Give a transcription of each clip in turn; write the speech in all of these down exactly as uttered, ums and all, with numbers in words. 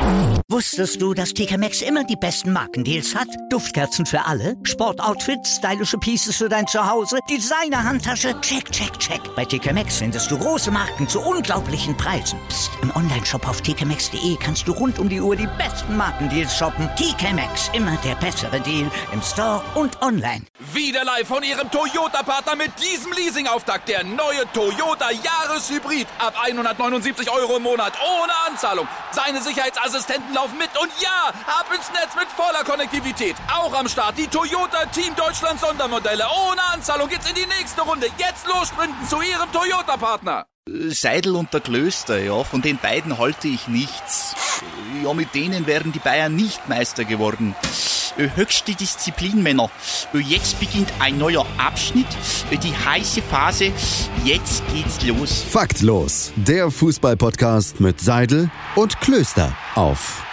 Wusstest du, dass T K Maxx immer die besten Markendeals hat? Duftkerzen für alle, Sportoutfits, stylische Pieces für dein Zuhause, Designer-Handtasche, check, check, check. Bei T K Maxx findest du große Marken zu unglaublichen Preisen. Psst. Im Onlineshop auf t k maxx punkt d e kannst du rund um die Uhr die besten Markendeals shoppen. T K Maxx, immer der bessere Deal im Store und online. Wieder live von Ihrem Toyota-Partner mit diesem Leasing-Auftakt. Der neue Toyota Jahreshybrid. Ab hundertneunundsiebzig Euro im Monat. Ohne Anzahlung. Seine Sicherheitsassistenten laufen mit. Und ja, ab ins Netz mit voller Konnektivität. Auch am Start die Toyota Team Deutschland Sondermodelle. Ohne Anzahlung geht's in die nächste Runde. Jetzt los sprinten zu Ihrem Toyota-Partner. Seidel und der Klöster, ja, von den beiden halte ich nichts. Ja, mit denen wären die Bayern nicht Meister geworden. Höchste Disziplin, Männer. Jetzt beginnt ein neuer Abschnitt, die heiße Phase. Jetzt geht's los. Faktlos, der Fußball-Podcast mit Seidel und Klöster auf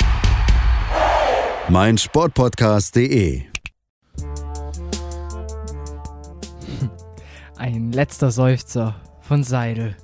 meinsportpodcast punkt de. Ein letzter Seufzer von Seidel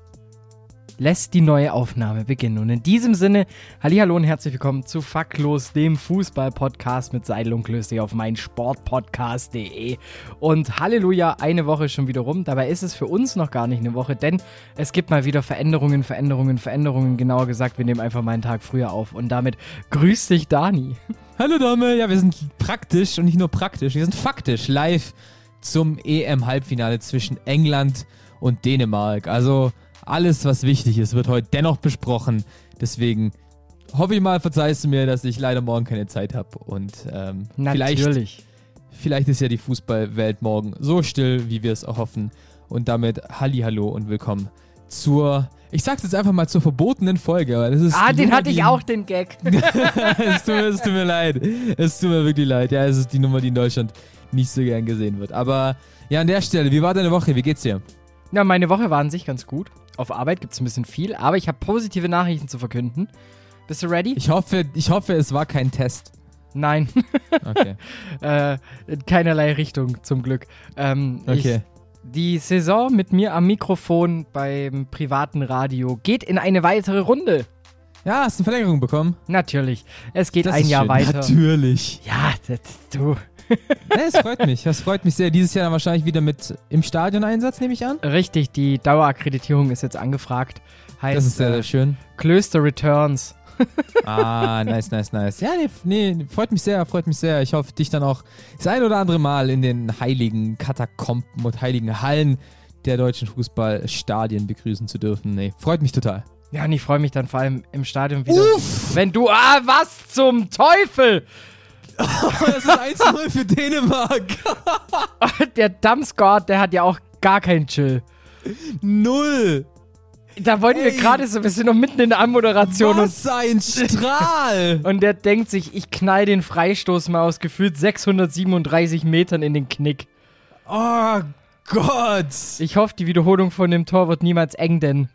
lässt die neue Aufnahme beginnen. Und in diesem Sinne, hallihallo und herzlich willkommen zu Faktlos, dem Fußball-Podcast mit Seidel und Klöster auf meinsportpodcast punkt de. Und Halleluja, eine Woche schon wieder rum. Dabei ist es für uns noch gar nicht eine Woche, denn es gibt mal wieder Veränderungen, Veränderungen, Veränderungen. Genauer gesagt, wir nehmen einfach mal einen Tag früher auf. Und damit grüß dich, Dani. Hallo Dame, ja, wir sind praktisch und nicht nur praktisch, wir sind faktisch live zum E M-Halbfinale zwischen England und Dänemark. Also alles, was wichtig ist, wird heute dennoch besprochen. Deswegen hoffe ich mal, verzeihst du mir, dass ich leider morgen keine Zeit habe. Und ähm, Natürlich. vielleicht, vielleicht ist ja die Fußballwelt morgen so still, wie wir es auch hoffen. Und damit Hallihallo und willkommen zur, ich sag's jetzt einfach mal, zur verbotenen Folge. Weil das ist ah, den Nummer, hatte ich die, auch, den Gag. es, tut, es tut mir leid. Es tut mir wirklich leid. Ja, es ist die Nummer, die in Deutschland nicht so gern gesehen wird. Aber ja, an der Stelle, wie war deine Woche? Wie geht's dir? Ja, meine Woche war an sich ganz gut. Auf Arbeit gibt es ein bisschen viel, aber ich habe positive Nachrichten zu verkünden. Bist du ready? Ich hoffe, ich hoffe, es war kein Test. Nein. Okay. äh, in keinerlei Richtung, zum Glück. Ähm, okay. Ich, die Saison mit mir am Mikrofon beim privaten Radio geht in eine weitere Runde. Ja, hast du eine Verlängerung bekommen? Natürlich. Es geht das ein ist Jahr schön. weiter. Natürlich. Ja, das, du... Ja, es freut mich. Das freut mich sehr. Dieses Jahr dann wahrscheinlich wieder mit im Stadion-Einsatz, nehme ich an. Richtig, die Dauerakkreditierung ist jetzt angefragt. Heißt, das ist sehr, sehr schön. Klöster Returns. Ah, nice, nice, nice. Ja, nee, nee, freut mich sehr, freut mich sehr. Ich hoffe, dich dann auch das ein oder andere Mal in den heiligen Katakomben und heiligen Hallen der deutschen Fußballstadien begrüßen zu dürfen. Nee, freut mich total. Ja, und ich freue mich dann vor allem im Stadion wieder. Uff! Wenn du, ah, was zum Teufel! Das ist eins zu null für Dänemark. Der Damsgaard, der hat ja auch gar keinen Chill. Null. Da wollten Ey. wir gerade so, wir sind noch mitten in der Anmoderation. Was und, ein Strahl. Und der denkt sich, ich knall den Freistoß mal aus gefühlt sechshundertsiebenunddreißig Metern in den Knick. Oh Gott. Ich hoffe, die Wiederholung von dem Tor wird niemals eng, denn...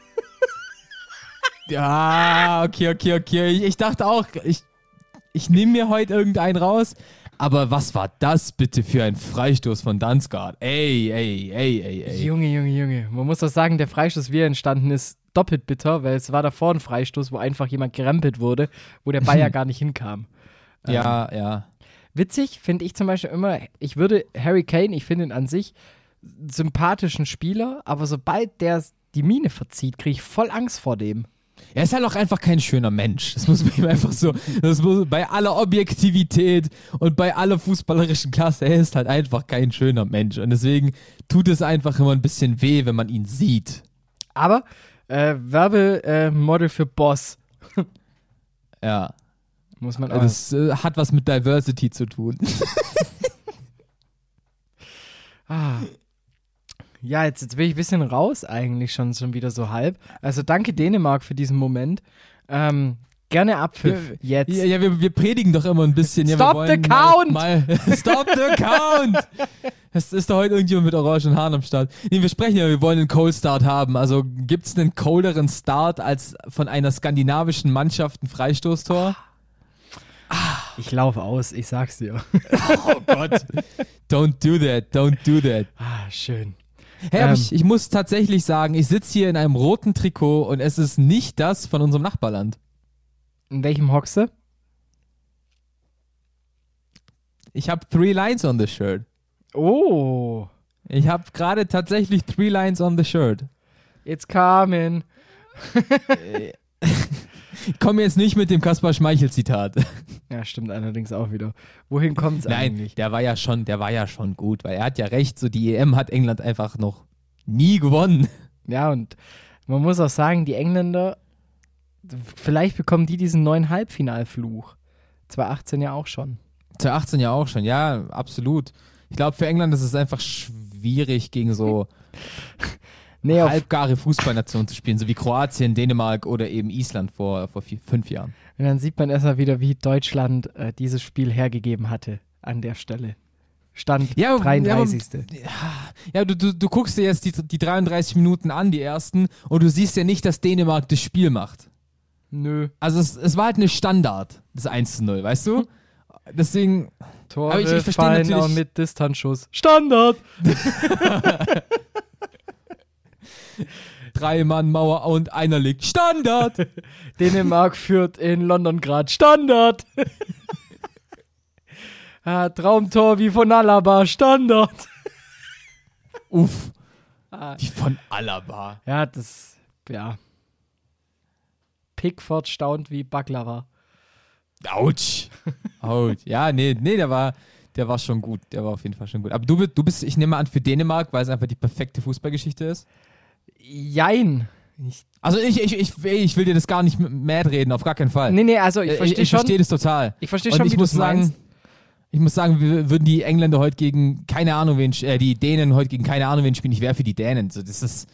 Ja, okay, okay, okay. Ich, ich dachte auch, ich... Ich nehme mir heute irgendeinen raus, aber was war das bitte für ein Freistoß von Damsgaard? Ey, ey, ey, ey, ey. Junge, Junge, Junge. Man muss doch sagen, der Freistoß, wie er entstanden ist, doppelt bitter, weil es war davor ein Freistoß, wo einfach jemand gerempelt wurde, wo der Bayer gar nicht hinkam. Ja, ähm, ja. Witzig finde ich zum Beispiel immer, ich würde Harry Kane, ich finde ihn an sich sympathischen Spieler, aber sobald der die Miene verzieht, kriege ich voll Angst vor dem. Er ist halt auch einfach kein schöner Mensch. Das muss man ihm einfach so, das muss, bei aller Objektivität und bei aller fußballerischen Klasse, er ist halt einfach kein schöner Mensch. Und deswegen tut es einfach immer ein bisschen weh, wenn man ihn sieht. Aber äh, Werbemodel äh, für Boss. Ja. Muss man auch. Das äh, hat was mit Diversity zu tun. ah. Ja, jetzt, jetzt bin ich ein bisschen raus eigentlich schon, schon wieder so halb. Also danke Dänemark für diesen Moment. Ähm, gerne Abpfiff ja, jetzt. Ja, ja wir, wir predigen doch immer ein bisschen. Stop ja, wir wollen the count! Mal, mal, stop the count! Es ist doch heute irgendjemand mit orangen Haaren am Start. Nee, wir sprechen ja, wir wollen einen Cold Start haben. Also gibt es einen colderen Start als von einer skandinavischen Mannschaft ein Freistoßtor? Ah, ich laufe aus, ich sag's dir. Oh Gott. Don't do that, don't do that. Ah, schön. Hey, aber ähm, ich, ich muss tatsächlich sagen, ich sitze hier in einem roten Trikot und es ist nicht das von unserem Nachbarland. In welchem hockst du? Ich habe three lines on the shirt. Oh. Ich habe gerade tatsächlich three lines on the shirt. It's coming. Ich komme jetzt nicht mit dem Kaspar Schmeichel-Zitat. Ja, stimmt allerdings auch wieder. Wohin kommt es Nein, eigentlich? der war ja schon, der war ja schon gut, weil er hat ja recht, so die E M hat England einfach noch nie gewonnen. Ja, und man muss auch sagen, die Engländer, vielleicht bekommen die diesen neuen Halbfinalfluch. zwanzig achtzehn ja auch schon. zwanzig achtzehn ja auch schon, ja, absolut. Ich glaube, für England ist es einfach schwierig, gegen so Nee, auf, halbgare Fußballnationen zu spielen, so wie Kroatien, Dänemark oder eben Island vor, vor vier, fünf Jahren. und dann sieht man erstmal wieder, wie Deutschland äh, dieses Spiel hergegeben hatte an der Stelle. Stand Ja, aber- dreiunddreißigste Ja, du, du, du guckst dir jetzt die, die dreiunddreißig Minuten an, die ersten, und du siehst ja nicht, dass Dänemark das Spiel macht. Nö. Also es, es war halt eine Standard, das eins zu null, weißt du? Deswegen, Tore Aber ich- ich verstehe fallen natürlich- auch mit Distanzschuss. Standard! drei Mann Mauer und einer liegt. Standard! Dänemark führt in London gerade. Standard! ah, Traumtor wie von Alaba. Standard! Uff. Ah. Wie von Alaba. Ja, das, ja. Pickford staunt wie Baklava. Autsch. Autsch. Ja, nee, nee, der war, der war schon gut. Der war auf jeden Fall schon gut. Aber du, bi- du bist, ich nehme an, für Dänemark, weil es einfach die perfekte Fußballgeschichte ist. Jein. Ich, Also ich, ich, ich, ich will dir das gar nicht mad reden, auf gar keinen Fall. nee, nee, also ich Äh, verstehe ich schon. verstehe das total. Ich verstehe Und schon, ich wie muss du's sagen, meinst. ich muss sagen, wir würden die Engländer heute gegen keine Ahnung wen, äh, die Dänen heute gegen keine Ahnung wen spielen. Ich wäre für die Dänen. So, das ist,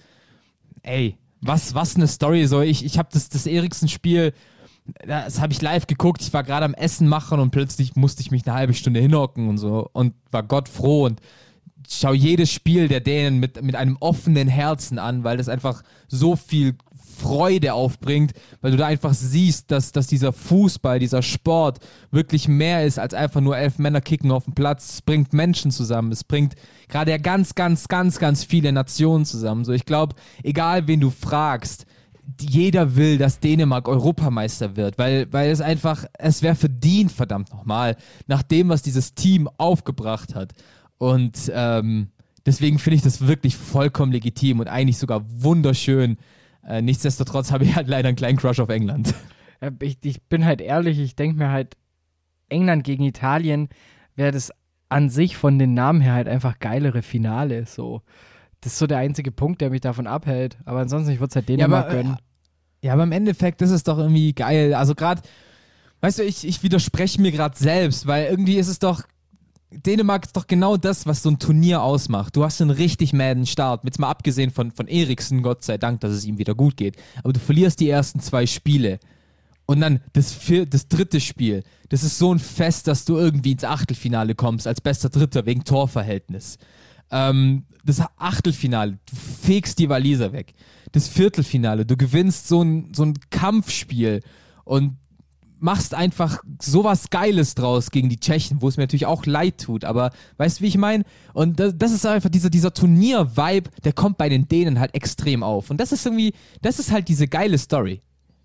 ey, was, was eine Story. So, ich, ich habe das, das Eriksen-Spiel, das habe ich live geguckt. Ich war gerade am Essen machen und plötzlich musste ich mich eine halbe Stunde hinhocken und so und war Gott froh und schau jedes Spiel der Dänen mit, mit einem offenen Herzen an, weil das einfach so viel Freude aufbringt, weil du da einfach siehst, dass, dass dieser Fußball, dieser Sport wirklich mehr ist als einfach nur elf Männer kicken auf dem Platz. Es bringt Menschen zusammen, es bringt gerade ja ganz, ganz, ganz, ganz viele Nationen zusammen. So, ich glaube, egal wen du fragst, jeder will, dass Dänemark Europameister wird, weil, weil es einfach, es wäre verdient, verdammt nochmal, nach dem, was dieses Team aufgebracht hat. Und ähm, deswegen finde ich das wirklich vollkommen legitim und eigentlich sogar wunderschön. Äh, nichtsdestotrotz habe ich halt leider einen kleinen Crush auf England. Ja, Ich, ich bin halt ehrlich, ich denke mir halt, England gegen Italien wäre das an sich von den Namen her halt einfach geilere Finale. So. Das ist so der einzige Punkt, der mich davon abhält. Aber ansonsten, ich würde es halt Dänemark aber, gönnen. Ja, aber im Endeffekt ist es doch irgendwie geil. Also gerade, weißt du, ich, ich widerspreche mir gerade selbst, weil irgendwie ist es doch, Dänemark ist doch genau das, was so ein Turnier ausmacht. Du hast einen richtig madden Start, jetzt mal abgesehen von, von Eriksen, Gott sei Dank, dass es ihm wieder gut geht. Aber du verlierst die ersten zwei Spiele. Und dann das, vier, das dritte Spiel, das ist so ein Fest, dass du irgendwie ins Achtelfinale kommst, als bester Dritter wegen Torverhältnis. Ähm, das Achtelfinale, du fegst die Waliser weg. Das Viertelfinale, du gewinnst so ein, so ein Kampfspiel und machst einfach sowas Geiles draus gegen die Tschechen, wo es mir natürlich auch leid tut, aber weißt du, wie ich meine? Und das, das ist einfach dieser, dieser Turnier-Vibe, der kommt bei den Dänen halt extrem auf. Und das ist irgendwie, das ist halt diese geile Story.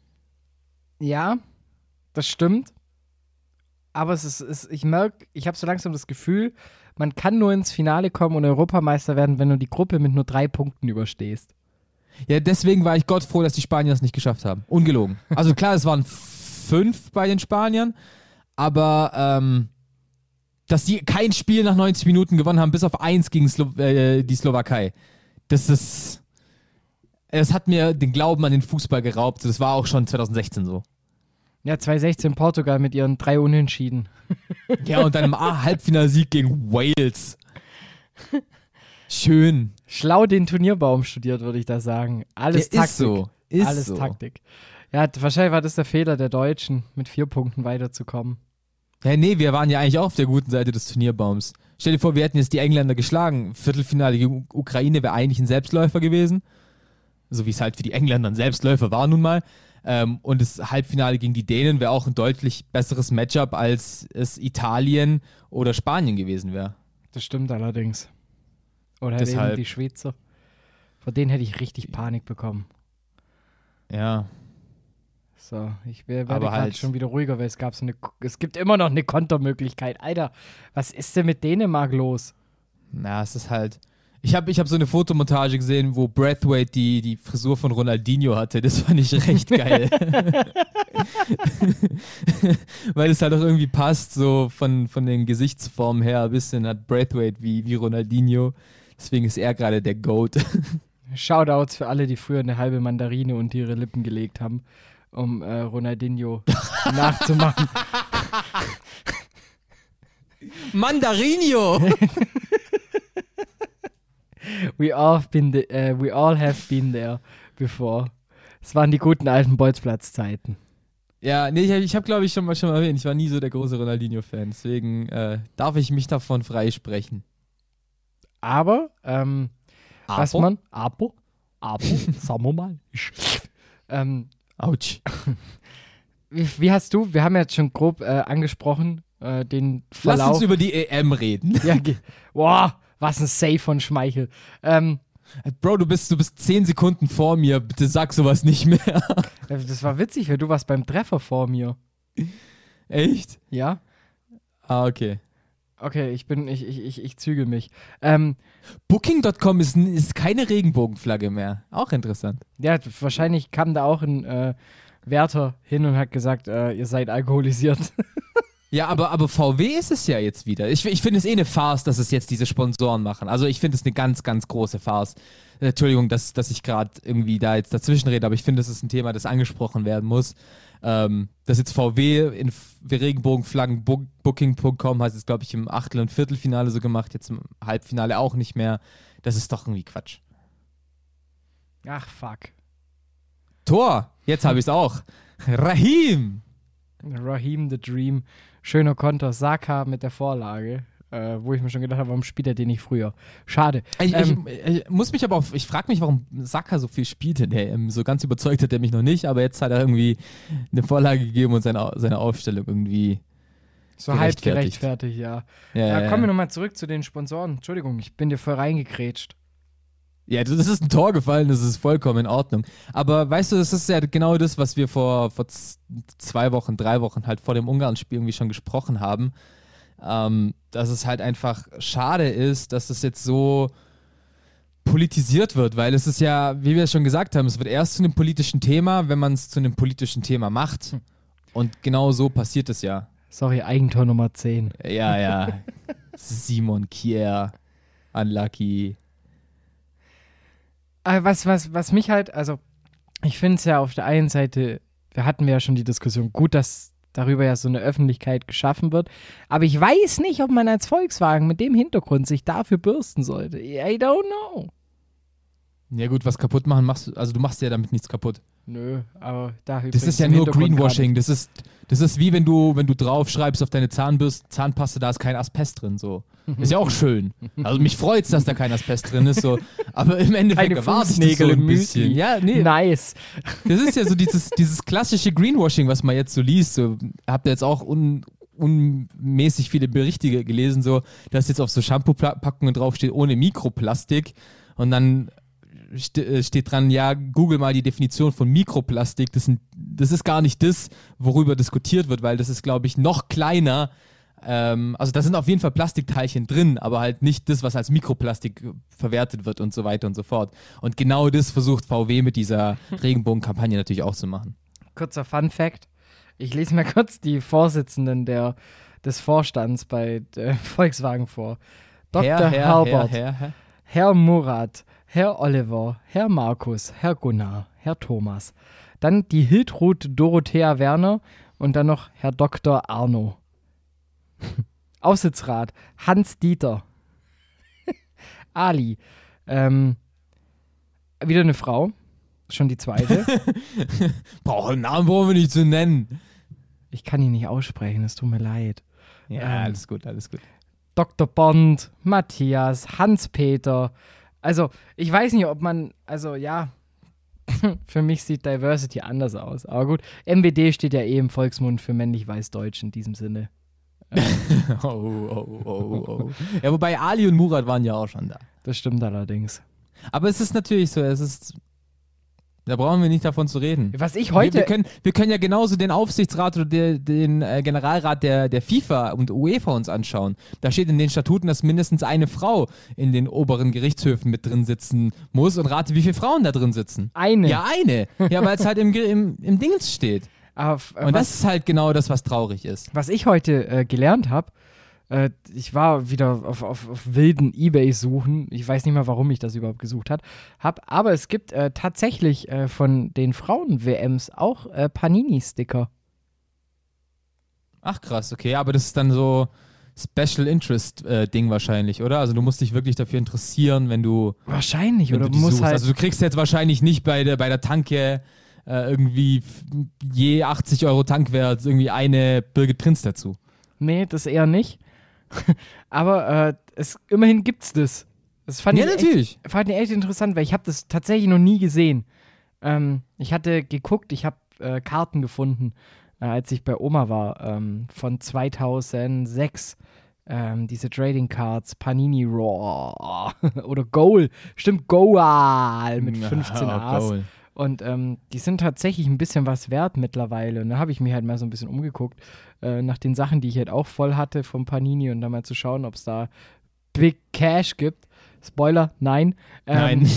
Ja, das stimmt. Aber es ist, es, ich merke, ich habe so langsam das Gefühl, man kann nur ins Finale kommen und Europameister werden, wenn du die Gruppe mit nur drei Punkten überstehst. Ja, deswegen war ich Gott froh, dass die Spanier es nicht geschafft haben. Ungelogen. Also klar, es waren fünf bei den Spaniern, aber ähm, dass die kein Spiel nach neunzig Minuten gewonnen haben, bis auf eins gegen Slo äh, die Slowakei. Das ist, es hat mir den Glauben an den Fußball geraubt. Das war auch schon zwanzig sechzehn so. Ja, zwanzig sechzehn Portugal mit ihren drei Unentschieden. Ja, und dann im ah, Halbfinalsieg gegen Wales. Schön. Schlau den Turnierbaum studiert, würde ich da sagen. Alles Der Taktik. ist so. Ist Alles so. Taktik. Ja, wahrscheinlich war das der Fehler der Deutschen, mit vier Punkten weiterzukommen. Ja, nee, wir waren ja eigentlich auch auf der guten Seite des Turnierbaums. Stell dir vor, wir hätten jetzt die Engländer geschlagen. Viertelfinale gegen U- Ukraine wäre eigentlich ein Selbstläufer gewesen. So wie es halt für die Engländer ein Selbstläufer war nun mal. Ähm, und das Halbfinale gegen die Dänen wäre auch ein deutlich besseres Matchup, als es Italien oder Spanien gewesen wäre. Das stimmt allerdings. Oder halt Deshalb- eben die Schweizer. Vor denen hätte ich richtig Panik bekommen. Ja. So, ich werde Aber gerade halt- schon wieder ruhiger, weil es gab so eine, es gibt immer noch eine Kontermöglichkeit. Alter, was ist denn mit Dänemark los? Na, es ist halt. Ich habe ich hab so eine Fotomontage gesehen, wo Braithwaite die, die Frisur von Ronaldinho hatte. Das fand ich recht geil. Weil es halt auch irgendwie passt, so von, von den Gesichtsformen her. Ein bisschen hat Braithwaite wie, wie Ronaldinho. Deswegen ist er gerade der GOAT. Shoutouts für alle, die früher eine halbe Mandarine unter ihre Lippen gelegt haben, um äh, Ronaldinho nachzumachen. Mandarinho! We all, have been the, uh, we all have been there before. Es waren die guten alten Bolzplatz-Zeiten. Ja, nee, ich, ich habe, glaube ich, schon mal, schon mal erwähnt, ich war nie so der große Ronaldinho-Fan. Deswegen äh, darf ich mich davon freisprechen. Aber, ähm, was Aber? man, aber, aber, sagen wir mal, ähm, Autsch. wie, wie hast du, wir haben jetzt schon grob äh, angesprochen, äh, den Verlauf. Lass uns über die E M reden. Ja, ge- boah, was ein Save von Schmeichel. Ähm, Bro, du bist, du bist zehn Sekunden vor mir. Bitte sag sowas nicht mehr. das war witzig, weil du warst beim Treffer vor mir. Echt? Ja? Ah, okay. Okay, ich bin, ich, ich, ich, ich züge mich. Ähm, Booking Punkt com ist, ist keine Regenbogenflagge mehr. Auch interessant. ja, wahrscheinlich kam da auch ein äh, Wärter hin und hat gesagt, äh, ihr seid alkoholisiert. Ja, aber, aber V W ist es ja jetzt wieder. Ich, ich finde es eh eine Farce, dass es jetzt diese Sponsoren machen. Also ich finde es eine ganz, ganz große Farce. Äh, Entschuldigung, dass, dass ich gerade irgendwie da jetzt dazwischen rede, aber ich finde, das ist ein Thema, das angesprochen werden muss. Ähm, dass jetzt V W in F- Regenbogenflaggen Bo- Booking Punkt com hat es, glaube ich, im Achtel- und Viertelfinale so gemacht, jetzt im Halbfinale auch nicht mehr. Das ist doch irgendwie Quatsch. Ach, fuck. Tor, jetzt habe ich es auch. Raheem! Raheem the Dream. Schöner Konter. Saka mit der Vorlage. Äh, wo ich mir schon gedacht habe, warum spielt er den nicht früher? Schade. Ich, Ähm, ich, ich muss mich aber auf, ich frage mich, warum Saka so viel spielt in der E M. So ganz überzeugt hat er mich noch nicht, aber jetzt hat er irgendwie eine Vorlage gegeben und seine, seine Aufstellung irgendwie. so halb gerechtfertigt. gerechtfertigt, ja. Ja, Äh, ja, kommen wir ja. nochmal zurück zu den Sponsoren. Entschuldigung, ich bin dir voll reingekrätscht. Ja, das ist ein Tor gefallen, das ist vollkommen in Ordnung. Aber weißt du, das ist ja genau das, was wir vor, vor z- zwei Wochen, drei Wochen halt vor dem Ungarn-Spiel irgendwie schon gesprochen haben. Ähm, dass es halt einfach schade ist, dass es jetzt so politisiert wird, weil es ist ja, wie wir es schon gesagt haben, es wird erst zu einem politischen Thema, wenn man es zu einem politischen Thema macht. Und genau so passiert es ja. Sorry, Eigentor Nummer zehn. Ja, ja. Simon Kier, unlucky. Aber was, was, was mich halt, also ich finde es ja auf der einen Seite, wir hatten ja schon die Diskussion, gut, dass darüber ja so eine Öffentlichkeit geschaffen wird, aber ich weiß nicht, ob man als Volkswagen mit dem Hintergrund sich dafür bürsten sollte. I don't know. Ja gut, was kaputt machen machst du, also du machst ja damit nichts kaputt. Nö, aber da Das ist ja nur Greenwashing. Das ist, das ist wie wenn du, wenn du drauf schreibst auf deine Zahnbürste, Zahnpaste, da ist kein Asbest drin. So. Ist ja auch schön. Also mich freut's, dass da kein Asbest drin ist. So. Aber im Endeffekt Keine erwarte ich das Fußnägel so ein im bisschen. Müsli. Ja, nee. Nice. Das ist ja so dieses, dieses klassische Greenwashing, was man jetzt so liest. So, habt ihr jetzt auch un, unmäßig viele Berichte ge- gelesen, so, dass jetzt auf so Shampoo-Packungen draufsteht, ohne Mikroplastik. Und dann st- äh, steht dran, ja, google mal die Definition von Mikroplastik. Das, sind, das ist gar nicht das, worüber diskutiert wird, weil das ist, glaube ich, noch kleiner. Ähm, also da sind auf jeden Fall Plastikteilchen drin, aber halt nicht das, was als Mikroplastik verwertet wird und so weiter und so fort. Und genau das versucht V W mit dieser Regenbogenkampagne natürlich auch zu machen. Kurzer Fun-Fact. Ich lese mal kurz die Vorsitzenden der, des Vorstands bei äh, Volkswagen vor. Doktor Herbert, Herr, Herr, Herr. Herr Murat, Herr Oliver, Herr Markus, Herr Gunnar, Herr Thomas. Dann die Hiltrud Dorothea Werner und dann noch Herr Doktor Arno. Aufsichtsrat Hans Dieter. Ali. Ähm, wieder eine Frau. Schon die zweite. Boah, den Namen brauchen wir nicht zu nennen. Ich kann ihn nicht aussprechen, es tut mir leid. Ja, Ähm, alles gut, alles gut. Doktor Bond, Matthias, Hans-Peter. Also, ich weiß nicht, ob man, also ja, für mich sieht Diversity anders aus. Aber gut, M W D steht ja eh im Volksmund für männlich-weiß-deutsch in diesem Sinne. Oh, oh, oh, oh. Ja, wobei Ali und Murat waren ja auch schon da. Das stimmt allerdings. Aber es ist natürlich so, es ist, Da brauchen wir nicht davon zu reden. Was ich heute... Wir, wir, können, wir können ja genauso den Aufsichtsrat oder der, den äh, Generalrat der, der FIFA und UEFA uns anschauen. Da steht in den Statuten, dass mindestens eine Frau in den oberen Gerichtshöfen mit drin sitzen muss. Und rate, wie viele Frauen da drin sitzen. Eine. Ja, eine. Ja, weil es halt im, im, im Dings steht. Aber, äh, und was, das ist halt genau das, was traurig ist. Was ich heute äh, gelernt habe, äh, ich war wieder auf, auf, auf wilden Ebay-Suchen. Ich weiß nicht mal, warum ich das überhaupt gesucht hat, hab. Aber es gibt äh, tatsächlich äh, von den Frauen-W Ms auch äh, Panini-Sticker. Ach krass, okay. Aber das ist dann so Special Interest-Ding äh, wahrscheinlich, oder? Also du musst dich wirklich dafür interessieren, wenn du... Wahrscheinlich, wenn oder du die muss suchst. halt... Also du kriegst jetzt wahrscheinlich nicht bei der, bei der Tanke äh, irgendwie je achtzig Euro Tankwert irgendwie eine Birgit Prinz dazu. Nee, das eher nicht. Aber äh, es, immerhin gibt's das. Das fand Ja, ich natürlich. Echt, fand ich echt interessant, weil ich habe das tatsächlich noch nie gesehen. Ähm, ich hatte geguckt, ich habe äh, Karten gefunden, äh, als ich bei Oma war, ähm, von zweitausendsechs. Ähm, diese Trading Cards, Panini Raw oder Goal, stimmt, Goal mit fünfzehn Ja, A's. Goal. Und ähm, die sind tatsächlich ein bisschen was wert mittlerweile. Und da habe ich mich halt mal so ein bisschen umgeguckt äh, nach den Sachen, die ich halt auch voll hatte vom Panini und dann mal zu schauen, ob es da Big Cash gibt. Spoiler, nein. Ähm, Nein.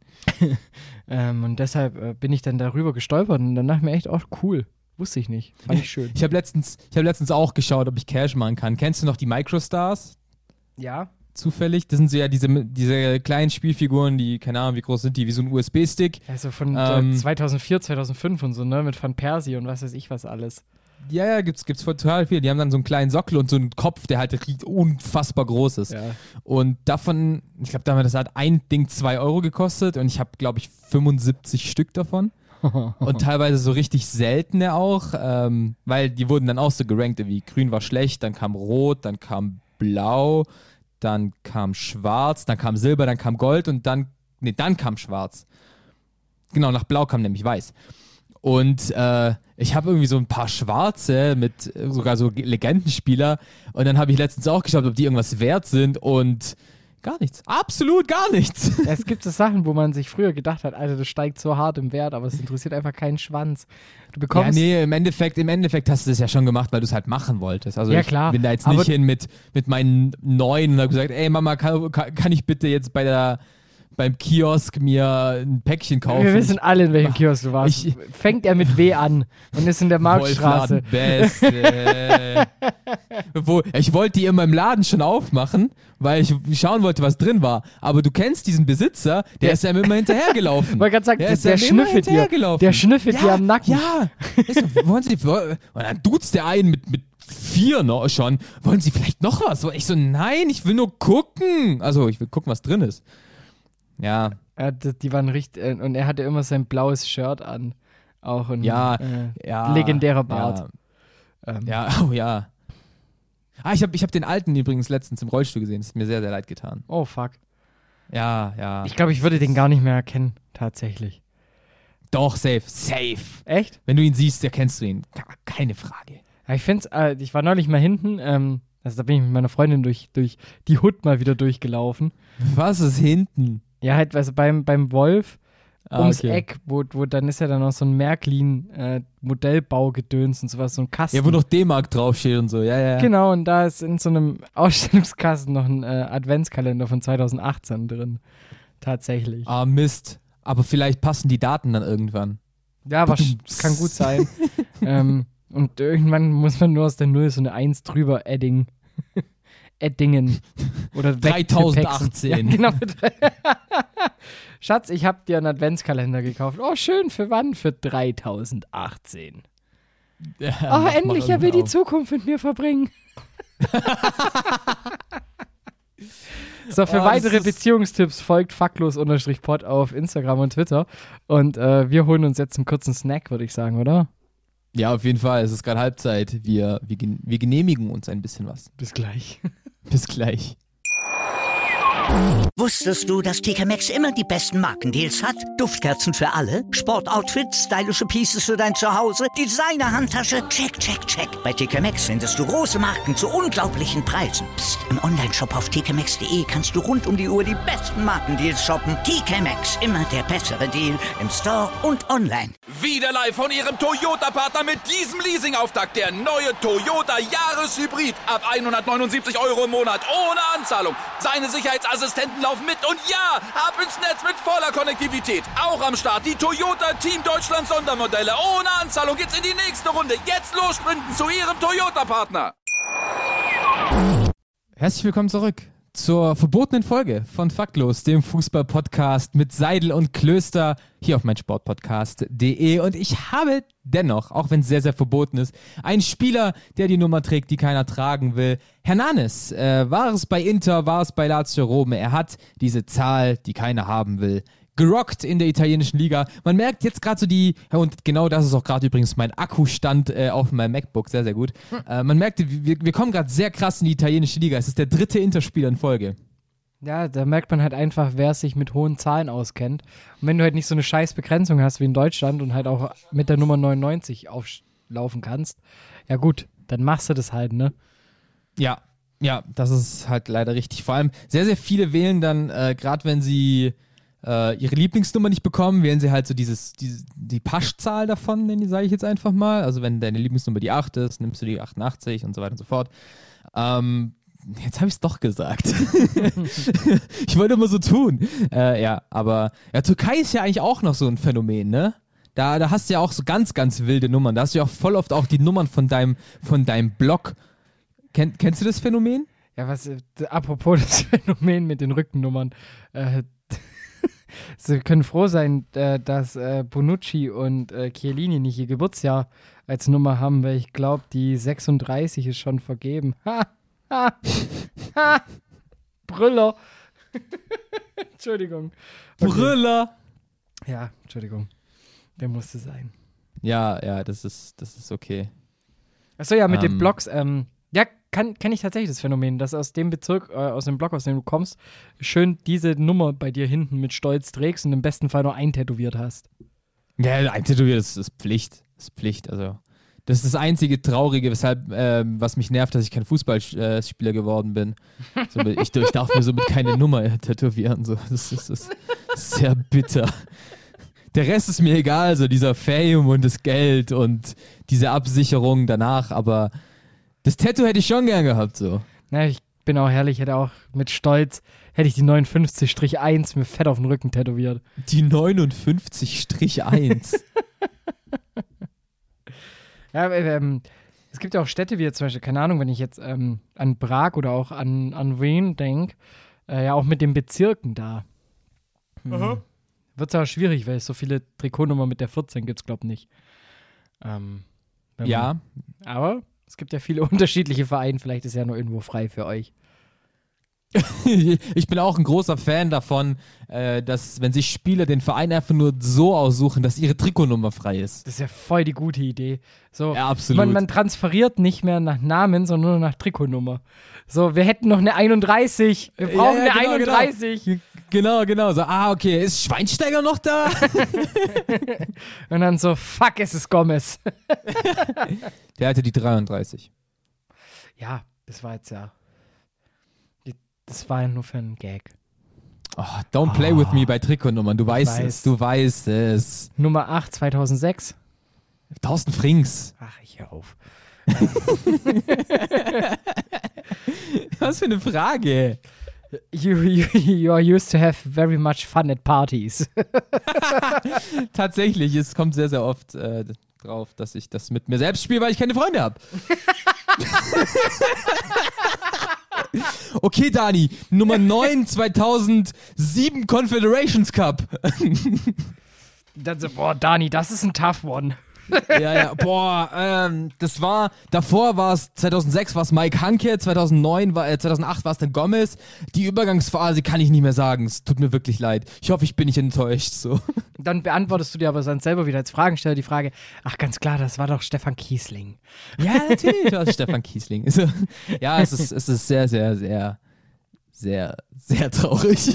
ähm, und deshalb äh, bin ich dann darüber gestolpert und dann dachte ich mir echt, auch cool. Wusste ich nicht. Fand ich schön. Ich habe letztens, ich hab letztens auch geschaut, ob ich Cash machen kann. Kennst du noch die Microstars? Ja. Zufällig? Das sind so ja diese, diese kleinen Spielfiguren, die, keine Ahnung, wie groß sind die, wie so ein U S B-Stick. Also von Ähm, äh, zweitausendvier, zweitausendfünf und so, ne? Mit Van Persie und was weiß ich was alles. Ja, ja, gibt's, gibt's total viel. Die haben dann so einen kleinen Sockel und so einen Kopf, der halt unfassbar groß ist. Ja. Und davon, ich glaube, damals hat ein Ding zwei Euro gekostet und ich habe, glaube ich, fünfundsiebzig Stück davon. Und teilweise so richtig seltene auch, ähm, weil die wurden dann auch so gerankt, wie grün war schlecht, dann kam rot, dann kam blau, dann kam schwarz, dann kam silber, dann kam gold und dann, nee, dann kam schwarz. Genau, nach blau kam nämlich weiß. Und äh, ich habe irgendwie so ein paar Schwarze mit äh, sogar so Legendenspieler und dann habe ich letztens auch geschaut, ob die irgendwas wert sind und gar nichts. Absolut gar nichts. Ja, es gibt so Sachen, wo man sich früher gedacht hat, Alter, das steigt so hart im Wert, aber es interessiert einfach keinen Schwanz. Du bekommst... Ja, nee, im Endeffekt, im Endeffekt hast du das ja schon gemacht, weil du es halt machen wolltest. Also Ja, ich klar. bin da jetzt Aber- nicht hin mit, mit meinen Neuen und habe gesagt, ey Mama, kann, kann, kann ich bitte jetzt bei der, beim Kiosk mir ein Päckchen kaufen? Wir wissen alle, in welchem Kiosk du warst. Ich- Fängt er mit W an und ist in der Marktstraße. Wolfladen Beste. Wo, ich wollte die in meinem Laden schon aufmachen, weil ich schauen wollte, was drin war. Aber du kennst diesen Besitzer, der Der- ist ja immer hinterhergelaufen. Ich wollte gerade sagen, Der der, ist der ja immer schnüffelt dir. hinterhergelaufen. Der schnüffelt ja, dir am Nacken. Ja. Ist so, wollen Sie, und dann duzt der einen mit, mit vier noch schon. Wollen Sie vielleicht noch was? Ich so, nein, ich will nur gucken. Also, ich will gucken, was drin ist. Ja. Ja, die, die waren richtig, äh, und er hatte immer sein blaues Shirt an. Auch ein Ja, äh, ja. legendärer Bart. Ja, Ähm, ja oh ja. Ah, ich habe ich hab den alten übrigens letztens im Rollstuhl gesehen. Das ist mir sehr, sehr leid getan. Oh, fuck. Ja, ja. Ich glaube, ich würde den gar nicht mehr erkennen, tatsächlich. Doch, safe. Safe. Echt? Wenn du ihn siehst, erkennst du ihn. Keine Frage. Ja, ich finde äh, ich war neulich mal hinten, ähm, also da bin ich mit meiner Freundin durch, durch die Hood mal wieder durchgelaufen. Was ist hinten? Ja, halt, also beim, beim Wolf Ah, ums okay. Eck, wo, wo dann ist ja dann noch so ein Märklin-Modellbaugedöns und sowas, so ein Kasten. Ja, wo noch D-Mark draufsteht und so. Ja, ja. Genau, und da ist in so einem Ausstellungskasten noch ein äh, Adventskalender von zweitausendachtzehn drin. Tatsächlich. Ah, Mist. Aber vielleicht passen die Daten dann irgendwann. Ja, aber es kann gut sein. ähm, und irgendwann muss man nur aus der Null so eine eins drüber adding. Addingen. Oder dreitausendachtzehn. Ja, genau. Schatz, ich habe dir einen Adventskalender gekauft. Oh, schön. Für wann? Für dreitausendachtzehn. Ja, Oh, mach mal endlich, er will irgendwie die auf. Zukunft mit mir verbringen. So, für Oh, das weitere ist- Beziehungstipps folgt faktlos-pod auf Instagram und Twitter. Und äh, wir holen uns jetzt einen kurzen Snack, würde ich sagen, oder? Ja, auf jeden Fall. Es ist gerade Halbzeit. Wir, wir, gen- wir genehmigen uns ein bisschen was. Bis gleich. Bis gleich. Wusstest du, dass T K Maxx immer die besten Markendeals hat? Duftkerzen für alle, Sportoutfits, stylische Pieces für dein Zuhause, Designer-Handtasche, check, check, check. Bei T K Maxx findest du große Marken zu unglaublichen Preisen. Psst. im Onlineshop auf t k maxx punkt d e kannst du rund um die Uhr die besten Markendeals shoppen. T K Maxx, immer der bessere Deal im Store und online. Wieder live von Ihrem Toyota-Partner mit diesem Leasing-Auftakt. Der neue Toyota Jahreshybrid. Ab hundertneunundsiebzig Euro im Monat ohne Anzahlung. Seine Sicherheitsassistenten laufen mit und ja, ab ins Netz mit voller Konnektivität. Auch am Start die Toyota Team Deutschland Sondermodelle. Ohne Anzahlung geht's in die nächste Runde. Jetzt los sprinten zu Ihrem Toyota-Partner. Herzlich willkommen zurück zur verbotenen Folge von Faktlos, dem Fußball-Podcast mit Seidel und Klöster hier auf meinsportpodcast punkt de. Und ich habe dennoch, auch wenn es sehr, sehr verboten ist, einen Spieler, der die Nummer trägt, die keiner tragen will. Hernanes, äh, war es bei Inter, war es bei Lazio Rom, er hat diese Zahl, die keiner haben will, gerockt in der italienischen Liga. Man merkt jetzt gerade so die, ja, und genau das ist auch gerade übrigens mein Akkustand äh, auf meinem MacBook, sehr, sehr gut. Hm. Äh, man merkt, wir, wir kommen gerade sehr krass in die italienische Liga. Es ist der dritte Interspieler in Folge. Ja, da merkt man halt einfach, wer sich mit hohen Zahlen auskennt. Und wenn du halt nicht so eine scheiß Begrenzung hast wie in Deutschland und halt auch mit der Nummer neunundneunzig auflaufen kannst, ja gut, dann machst du das halt, ne? Ja, ja, das ist halt leider richtig. Vor allem sehr, sehr viele wählen dann, äh, gerade wenn sie Uh, ihre Lieblingsnummer nicht bekommen, wählen sie halt so dieses, diese, die Paschzahl davon, sage ich jetzt einfach mal. Also wenn deine Lieblingsnummer die acht ist, nimmst du die achtundachtzig und so weiter und so fort. Um, jetzt habe ich es doch gesagt. Ich wollte immer so tun. Uh, ja, aber ja, Türkei ist ja eigentlich auch noch so ein Phänomen, ne? Da, da hast du ja auch so ganz, ganz wilde Nummern. Da hast du ja auch voll oft auch die Nummern von deinem, von deinem Blog. Ken, kennst du das Phänomen? Ja, was, äh, apropos das Phänomen mit den Rückennummern, äh, Sie können froh sein, äh, dass äh, Bonucci und äh, Chiellini nicht ihr Geburtsjahr als Nummer haben, weil ich glaube, die sechsunddreißig ist schon vergeben. Ha! Ha! Ha! Brüller! Entschuldigung. Okay. Brüller! Ja, Entschuldigung. Der musste sein. Ja, ja, das ist, das ist okay. Achso, ja, mit ähm, den Blogs, ähm, ja, kann, kenne ich tatsächlich das Phänomen, dass aus dem Bezirk, äh, aus dem Block, aus dem du kommst, schön diese Nummer bei dir hinten mit Stolz trägst und im besten Fall noch eintätowiert hast. Ja, eintätowiert ist, ist Pflicht. Das ist Pflicht, also. Das ist das einzige Traurige, weshalb, ähm, was mich nervt, dass ich kein Fußballspieler äh, geworden bin. So, ich, ich darf mir somit keine Nummer tätowieren. So. Das, ist, das ist sehr bitter. Der Rest ist mir egal, so dieser Fame und das Geld und diese Absicherung danach, aber das Tattoo hätte ich schon gern gehabt, so. Na, ich bin auch herrlich, hätte auch mit Stolz, hätte ich die neunundfünfzig eins mir fett auf den Rücken tätowiert. Die neunundfünfzig eins. Ja, ähm, es gibt ja auch Städte wie jetzt zum Beispiel, keine Ahnung, wenn ich jetzt ähm, an Prag oder auch an, an Wien denke, äh, ja auch mit den Bezirken da. Hm. Wird es aber schwierig, weil es so viele Trikotnummern mit der vierzehn gibt es, glaube ich, nicht. Ähm, ja. Man, aber es gibt ja viele unterschiedliche Vereine, vielleicht ist ja nur irgendwo frei für euch. Ich bin auch ein großer Fan davon, äh, dass, wenn sich Spieler den Verein einfach nur so aussuchen, dass ihre Trikotnummer frei ist. Das ist ja voll die gute Idee. So, ja, absolut. Man, man transferiert nicht mehr nach Namen, sondern nur nach Trikotnummer. So, wir hätten noch eine einunddreißig. Wir brauchen ja, ja, genau, eine einunddreißig. Genau. genau, genau. So, ah, okay. Ist Schweinsteiger noch da? Und dann so, fuck, es ist Gomez. Der hatte die dreiunddreißig. Ja, das war jetzt ja. Das war ja nur für einen Gag. Oh, don't play oh, with me bei Trikotnummern. Du weißt weiß. es, du weißt es. Nummer acht, zweitausendsechs. Thorsten Frings. Ach, ich hör auf. Was für eine Frage. You, you, you are used to have very much fun at parties. Tatsächlich, es kommt sehr, sehr oft äh, drauf, dass ich das mit mir selbst spiele, weil ich keine Freunde habe. Okay, Dani, Nummer neun, zweitausendsieben Confederations Cup. Dann so, boah, Dani, das ist ein tough one. Ja, ja, boah, ähm, das war, davor war es, zweitausendsechs war es Mike Hanke, zweitausendneun war, äh, zweitausendacht war es dann Gomez. Die Übergangsphase kann ich nicht mehr sagen, es tut mir wirklich leid. Ich hoffe, ich bin nicht enttäuscht, so. Dann beantwortest du dir aber dann selber wieder als Fragensteller die Frage, ach, ganz klar, das war doch Stefan Kiesling. Ja, natürlich war es Stefan Kiesling. Also, ja, es ist, es ist sehr, sehr, sehr, sehr, sehr traurig.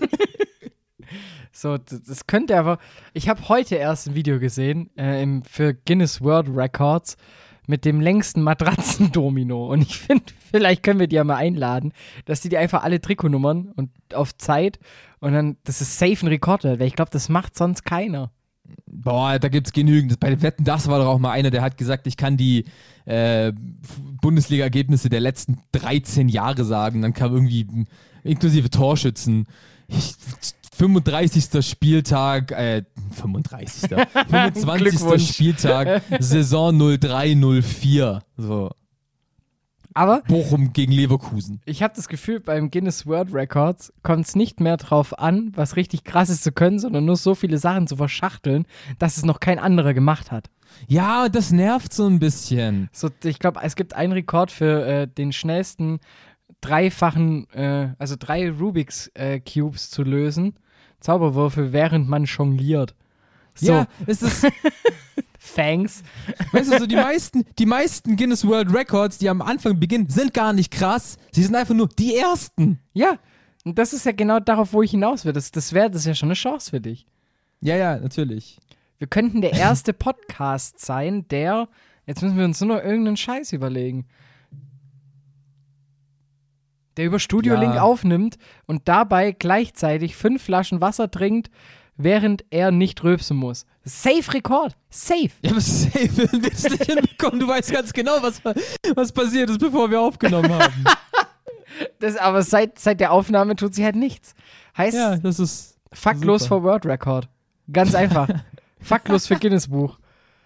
So, das, das könnte aber. Ich habe heute erst ein Video gesehen äh, im, für Guinness World Records mit dem längsten Matratzendomino. Und ich finde, vielleicht können wir die ja mal einladen, dass die die einfach alle Trikotnummern und auf Zeit und dann, das ist safe ein Rekord, weil ich glaube, das macht sonst keiner. Boah, da gibt's genügend. Bei Wetten, das war doch auch mal einer, der hat gesagt, ich kann die äh, Bundesliga-Ergebnisse der letzten dreizehn Jahre sagen. Dann kam irgendwie inklusive Torschützen. Ich, fünfunddreißigster Spieltag, äh, fünfunddreißigster fünfundzwanzigster Spieltag, Saison null drei null vier. So. Aber Bochum gegen Leverkusen. ich habe das Gefühl, beim Guinness World Records kommt es nicht mehr drauf an, was richtig krasses zu können, sondern nur so viele Sachen zu verschachteln, dass es noch kein anderer gemacht hat. Ja, das nervt so ein bisschen. So, ich glaube, es gibt einen Rekord für äh, den schnellsten dreifachen, äh, also drei Rubik's äh, Cubes zu lösen. Zauberwürfel, während man jongliert. So. Ja, es ist... Thanks. Weißt du, so die meisten, die meisten Guinness World Records, die am Anfang beginnen, sind gar nicht krass. Sie sind einfach nur die ersten. Ja, und das ist ja genau darauf, wo ich hinaus will. Das, das wäre das ist ja schon eine Chance für dich. Ja, ja, natürlich. Wir könnten der erste Podcast sein, der, jetzt müssen wir uns nur noch irgendeinen Scheiß überlegen, der über Studio Link Ja. aufnimmt und dabei gleichzeitig fünf Flaschen Wasser trinkt, während er nicht rülpsen muss. Safe Rekord. Safe. Ja, aber safe werden wir es nicht hinbekommen. Du weißt ganz genau, was, was passiert ist, bevor wir aufgenommen haben. Das, aber seit, seit der Aufnahme tut sie halt nichts. Heißt, Ja, das ist faktlos super. für World Record. Ganz einfach. Faktlos für Guinness Buch.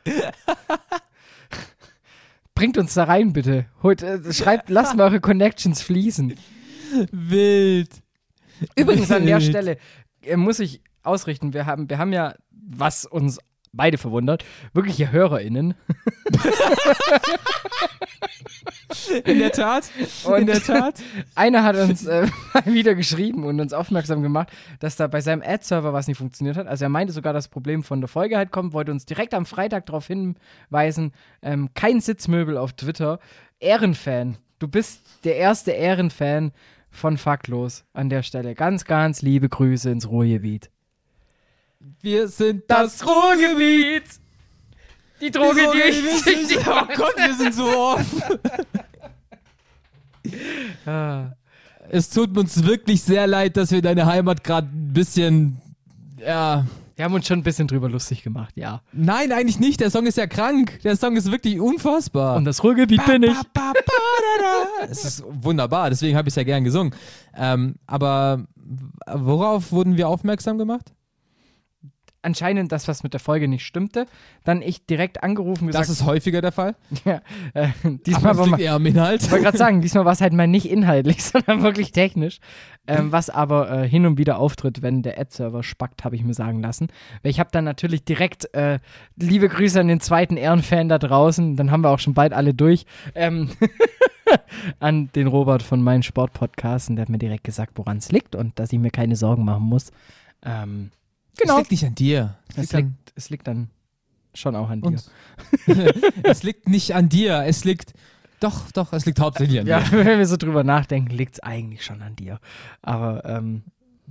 Bringt uns da rein, bitte. Holt, äh, schreibt, lasst mal eure Connections fließen. wild. Übrigens an der Wild. Stelle äh, muss ich ausrichten, wir haben, wir haben ja, was uns beide verwundert, wirkliche HörerInnen. In der Tat. Und In der Tat. einer hat uns äh, mal wieder geschrieben und uns aufmerksam gemacht, dass da bei seinem Ad-Server was nicht funktioniert hat. Also er meinte sogar, das Problem von der Folge halt kommt, wollte uns direkt am Freitag darauf hinweisen, ähm, kein Sitzmöbel auf Twitter. Ehrenfan. Du bist der erste Ehrenfan von Faktlos an der Stelle. Ganz, ganz liebe Grüße ins Ruhrgebiet. Wir sind Das Ruhrgebiet! Die Droge, die ich die die Oh Gott, wir sind so offen. ah. Es tut uns wirklich sehr leid, dass wir deine Heimat gerade ein bisschen, ja... Wir haben uns schon ein bisschen drüber lustig gemacht, ja. Nein, eigentlich nicht. Der Song ist ja krank. Der Song ist wirklich unfassbar. Und das Ruhrgebiet bin ich. Ba, ba, ba, da, da. Es ist wunderbar, deswegen habe ich es ja gern gesungen. Ähm, aber worauf wurden wir aufmerksam gemacht? Anscheinend das, was mit der Folge nicht stimmte. Dann ich direkt angerufen und gesagt, Das ist häufiger der Fall. ja, äh, diesmal Aber es war liegt mal, eher am Inhalt. ich wollte gerade sagen, diesmal war es halt mal nicht inhaltlich, sondern wirklich technisch. Ähm, was aber äh, hin und wieder auftritt, wenn der Ad-Server spackt, habe ich mir sagen lassen. Weil ich habe dann natürlich direkt äh, liebe Grüße an den zweiten Ehrenfan da draußen, dann haben wir auch schon bald alle durch, ähm, an den Robert von meinem Sportpodcast und der hat mir direkt gesagt, woran es liegt und dass ich mir keine Sorgen machen muss. Ähm, genau. Es liegt nicht an dir. Es Es liegt, an liegt, es liegt dann schon auch an dir. uns. Es liegt nicht an dir. Es liegt... Doch, doch, es liegt hauptsächlich an Ja, dir. wenn wir so drüber nachdenken, liegt es eigentlich schon an dir. Aber ähm,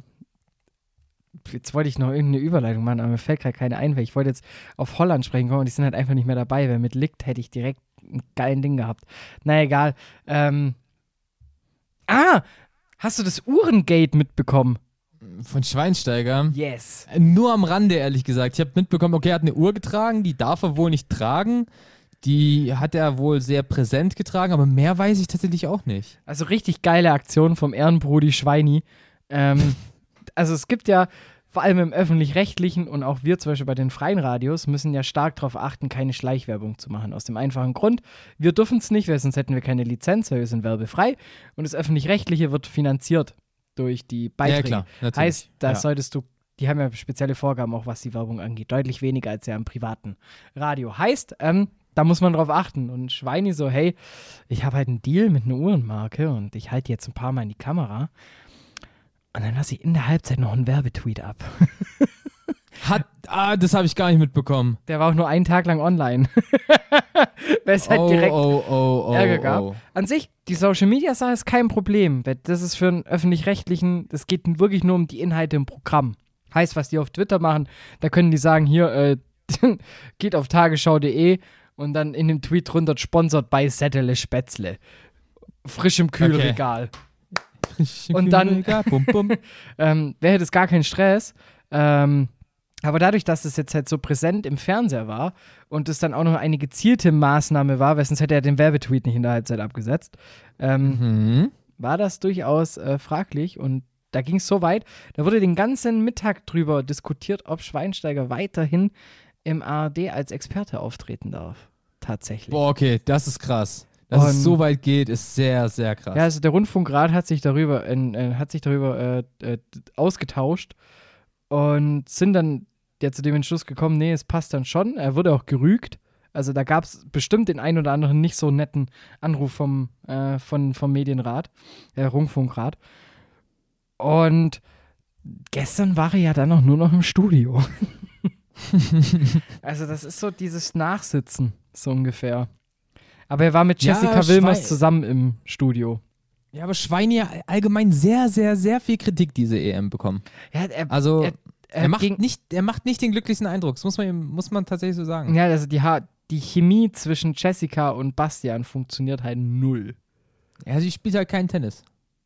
jetzt wollte ich noch irgendeine Überleitung machen, aber mir fällt gerade keine ein, weil ich wollte jetzt auf Holland sprechen kommen und die sind halt einfach nicht mehr dabei, weil mit liegt hätte ich direkt ein geiles Ding gehabt. Na egal. Ähm, ah, hast du das Uhrengate mitbekommen? Von Schweinsteiger. Yes. Nur am Rande, ehrlich gesagt. Ich habe mitbekommen, okay, er hat eine Uhr getragen, die darf er wohl nicht tragen. Die hat er wohl sehr präsent getragen, aber mehr weiß ich tatsächlich auch nicht. Also richtig geile Aktion vom Ehrenbrudi Schweini. Ähm, also es gibt ja, vor allem im Öffentlich-Rechtlichen und auch wir zum Beispiel bei den freien Radios, müssen ja stark darauf achten, keine Schleichwerbung zu machen. Aus dem einfachen Grund, wir dürfen es nicht, weil sonst hätten wir keine Lizenz, weil wir sind werbefrei. Und das Öffentlich-Rechtliche wird finanziert durch die Beiträge. Ja, klar, natürlich. Heißt, da Ja. solltest du, die haben ja spezielle Vorgaben, auch was die Werbung angeht. Deutlich weniger als ja im privaten Radio. Heißt, ähm, da muss man drauf achten. Und Schweini so, hey, ich habe halt einen Deal mit einer Uhrenmarke und ich halte jetzt ein paar Mal in die Kamera. Und dann lasse ich in der Halbzeit noch einen Werbetweet ab. Hat, ah, das habe ich gar nicht mitbekommen. Der war auch nur einen Tag lang online. Weil es halt oh, direkt, oh, oh, oh, Ärger gab. oh. An sich, die Social-Media-Sache ist kein Problem. weil Das ist für einen öffentlich-rechtlichen, das geht wirklich nur um die Inhalte im Programm. Heißt, was die auf Twitter machen, da können die sagen, hier, äh, geht auf tagesschau punkt de und dann in dem Tweet drunter sponsert bei Sättele Spätzle. Frisch im Kühlregal. Okay. Und dann Kühlregal, bum, bum. ähm, wäre das gar kein Stress. Ähm, aber dadurch, dass das jetzt halt so präsent im Fernseher war und es dann auch noch eine gezielte Maßnahme war, weil sonst hätte er den Werbetweet nicht in der Halbzeit abgesetzt, ähm, Mhm. war das durchaus äh, fraglich und da ging es so weit, da wurde den ganzen Mittag drüber diskutiert, ob Schweinsteiger weiterhin im A R D als Experte auftreten darf. Tatsächlich. Boah, okay, das ist krass. Dass Und- es so weit geht, ist sehr, sehr krass. Ja, also der Rundfunkrat hat sich darüber, äh, hat sich darüber äh, äh, ausgetauscht und sind dann ja zu dem Entschluss gekommen, nee, es passt dann schon. Er wurde auch gerügt. Also da gab es bestimmt den einen oder anderen nicht so netten Anruf vom, äh, von, vom Medienrat, äh, Rundfunkrat. Und gestern war er ja dann auch nur noch im Studio. Also das ist so dieses Nachsitzen, so ungefähr. Aber er war mit Ja, Jessica Wilmers Schwein- zusammen im Studio. Ja, aber Schweine ja allgemein sehr, sehr, sehr viel Kritik diese E M bekommen. Ja, er, Also er, er, er macht ging- nicht, er macht nicht den glücklichsten Eindruck. Das muss man, ihm- muss man tatsächlich so sagen. Ja, also die, ha die Chemie zwischen Jessica und Bastian funktioniert halt null. Ja, sie spielt halt keinen Tennis.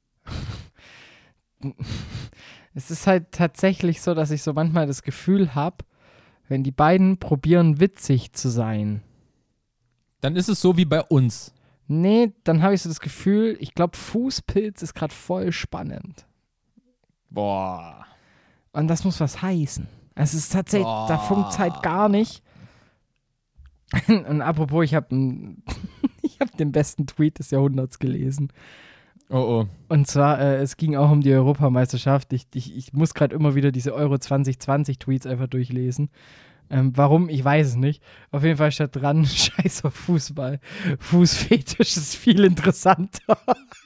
Es ist halt tatsächlich so, dass ich so manchmal das Gefühl habe, wenn die beiden probieren, witzig zu sein. Dann ist es so wie bei uns. Nee, dann habe ich so das Gefühl, ich glaube, Fußpilz ist gerade voll spannend. Boah. Und das muss was heißen. Es ist tatsächlich, Oh. da funkt halt gar nicht. Und apropos, ich habe ich hab den besten Tweet des Jahrhunderts gelesen. Oh oh. Und zwar, äh, es ging auch um die Europameisterschaft. Ich, ich, ich muss gerade immer wieder diese Euro zwanzig zwanzig Tweets einfach durchlesen. Ähm, warum? Ich weiß es nicht. Auf jeden Fall steht dran, scheiß auf Fußball. Fußfetisch ist viel interessanter.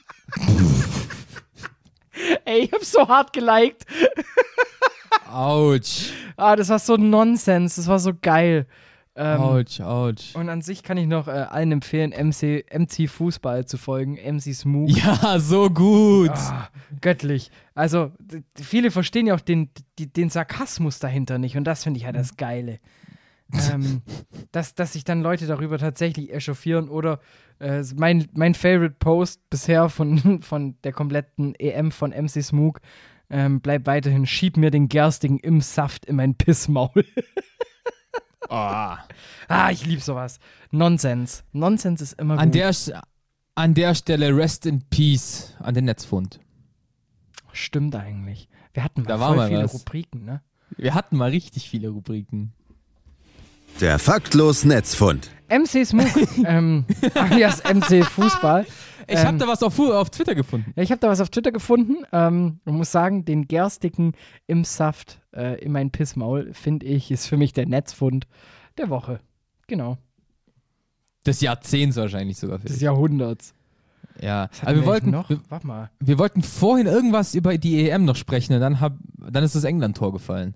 Ey, ich hab so hart geliked. Autsch. Ah, das war so Nonsens. Das war so geil. Ähm, Autsch, autsch. und an sich kann ich noch äh, allen empfehlen, M C, M C Fußball zu folgen. M C Smook. Ja, so gut. Ah, göttlich. Also, d- viele verstehen ja auch den, die, den Sarkasmus dahinter nicht und das finde ich halt das Geile. ähm, dass, dass sich dann Leute darüber tatsächlich echauffieren oder äh, mein, mein Favorite Post bisher von, von der kompletten E M von M C Smook ähm, bleibt weiterhin, schieb mir den Gerstigen im Saft in mein Pissmaul. Ah. Ah, ich lieb sowas. Nonsens. Nonsens ist immer An gut. der, an der Stelle Rest in Peace an den Netzfund. Stimmt eigentlich. Wir hatten mal Da war voll mal viele was. Rubriken, ne? Wir hatten mal richtig viele Rubriken. Der faktlos Netzfund. M C Smook, ähm, alias M C Fußball. Ich Ähm, habe da was auf, auf Twitter gefunden. Ja, ich habe da was auf Twitter gefunden. Ähm, und muss sagen, den Gerstigen im Saft äh, in mein Pissmaul, finde ich, ist für mich der Netzfund der Woche. Genau. Des Jahrzehnts wahrscheinlich sogar. Des Jahrhunderts. Ja, Was hatten aber wir wir wollten, noch. wir, Warte mal. wir wollten vorhin irgendwas über die E M noch sprechen und dann, hab, dann ist das England-Tor gefallen.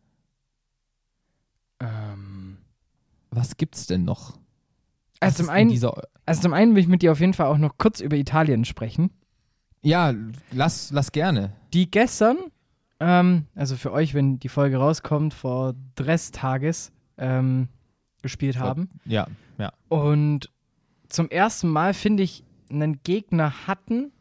Ähm, Was gibt's denn noch? also, Was zum ist in einen, dieser, also zum einen will ich mit dir auf jeden Fall auch noch kurz über Italien sprechen. ja, lass, lass gerne. Die gestern, ähm, also für euch, wenn die Folge rauskommt, vor Dresstages ähm, gespielt haben. Ja, ja. Und zum ersten Mal, finde ich, einen Gegner hatten,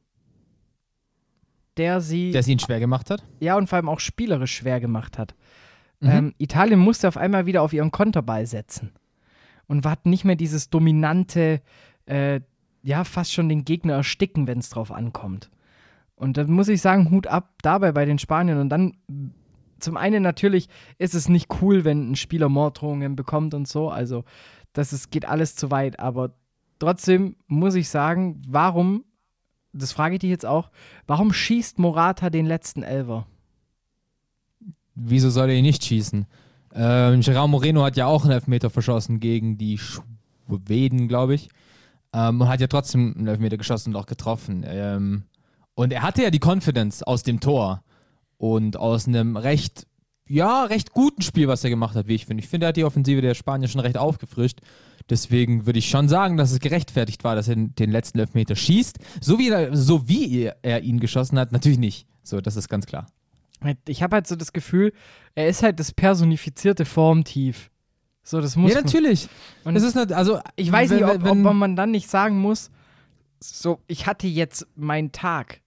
der sie, Der es ihnen schwer gemacht hat. ja, und vor allem auch spielerisch schwer gemacht hat. Mhm. Ähm, Italien musste auf einmal wieder auf ihren Konterball setzen. Und hat nicht mehr dieses dominante, äh, ja, fast schon den Gegner ersticken, wenn es drauf ankommt. Und dann muss ich sagen, Hut ab dabei bei den Spaniern. Und dann, zum einen natürlich ist es nicht cool, wenn ein Spieler Morddrohungen bekommt und so. Also, das ist, geht alles zu weit. Aber trotzdem muss ich sagen, warum, das frage ich dich jetzt auch, warum schießt Morata den letzten Elfer? Wieso soll er ihn nicht schießen? Ähm, Gerard Moreno hat ja auch einen Elfmeter verschossen gegen die Schweden, glaube ich. Ähm, und hat ja trotzdem einen Elfmeter geschossen und auch getroffen. Ähm, und er hatte ja die Confidence aus dem Tor und aus einem recht ja, recht guten Spiel, was er gemacht hat, wie ich finde. Ich finde, er hat die Offensive der Spanier schon recht aufgefrischt. Deswegen würde ich schon sagen, dass es gerechtfertigt war, dass er den letzten Elfmeter schießt. So wie er, so wie er, er ihn geschossen hat, natürlich nicht. So, das ist ganz klar. Ich habe halt so das Gefühl, er ist halt das personifizierte Formtief. So, das muss Ja, natürlich. Und das ist nicht, also, ich weiß wenn, nicht, ob, wenn, ob man dann nicht sagen muss, so, ich hatte jetzt meinen Tag.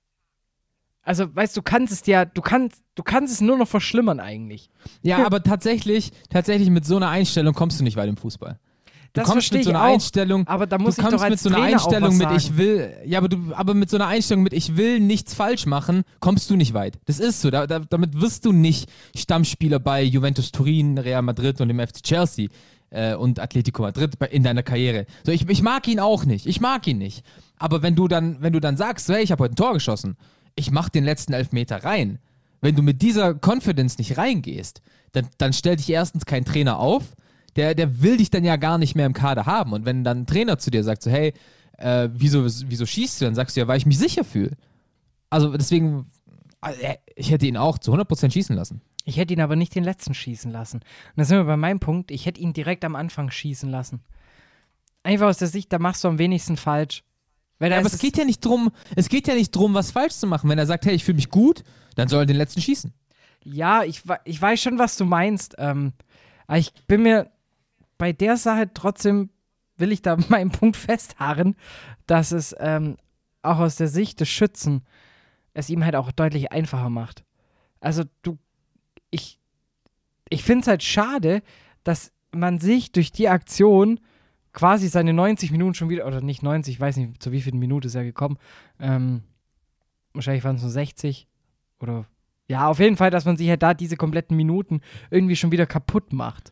Also, weißt du, du kannst es ja, du kannst, du kannst es nur noch verschlimmern eigentlich. Ja, aber tatsächlich, tatsächlich mit so einer Einstellung kommst du nicht weit im Fußball. Du Das kommst verstehe mit so ich einer auch, Einstellung, aber da muss du ich kommst doch als mit so einer Trainer auch Einstellung was mit, sagen. ich will, ja, aber du, aber mit so einer Einstellung mit, ich will nichts falsch machen, kommst du nicht weit. Das ist so. Da, da, damit wirst du nicht Stammspieler bei Juventus Turin, Real Madrid und dem F C Chelsea äh, und Atletico Madrid bei, in deiner Karriere. So, ich, ich mag ihn auch nicht. Ich mag ihn nicht. Aber wenn du dann, wenn du dann sagst, so, hey, ich habe heute ein Tor geschossen, ich mach den letzten Elfmeter rein. Wenn du mit dieser Confidence nicht reingehst, dann, dann stellt dich erstens kein Trainer auf. Der, der will dich dann ja gar nicht mehr im Kader haben. Und wenn dann ein Trainer zu dir sagt, so, hey, äh, wieso, wieso schießt du? Dann sagst du ja, weil ich mich sicher fühle. Also deswegen, äh, ich hätte ihn auch zu hundert Prozent schießen lassen. Ich hätte ihn aber nicht den letzten schießen lassen. Und da sind wir bei meinem Punkt, ich hätte ihn direkt am Anfang schießen lassen. Einfach aus der Sicht, da machst du am wenigsten falsch. Weil da Ja, aber ist es geht ja nicht drum, es geht ja nicht drum, was falsch zu machen. Wenn er sagt, hey, ich fühle mich gut, dann soll er den letzten schießen. Ja, ich, ich weiß schon, was du meinst. Ähm, aber ich bin mir bei der Sache trotzdem, will ich da meinen Punkt festharren, dass es ähm, auch aus der Sicht des Schützen es ihm halt auch deutlich einfacher macht. Also du, ich, ich finde es halt schade, dass man sich durch die Aktion quasi seine neunzig Minuten schon wieder, oder nicht neunzig, ich weiß nicht, zu wie vielen Minuten ist er gekommen, ähm, wahrscheinlich waren es nur sechzig oder, ja, auf jeden Fall, dass man sich halt da diese kompletten Minuten irgendwie schon wieder kaputt macht.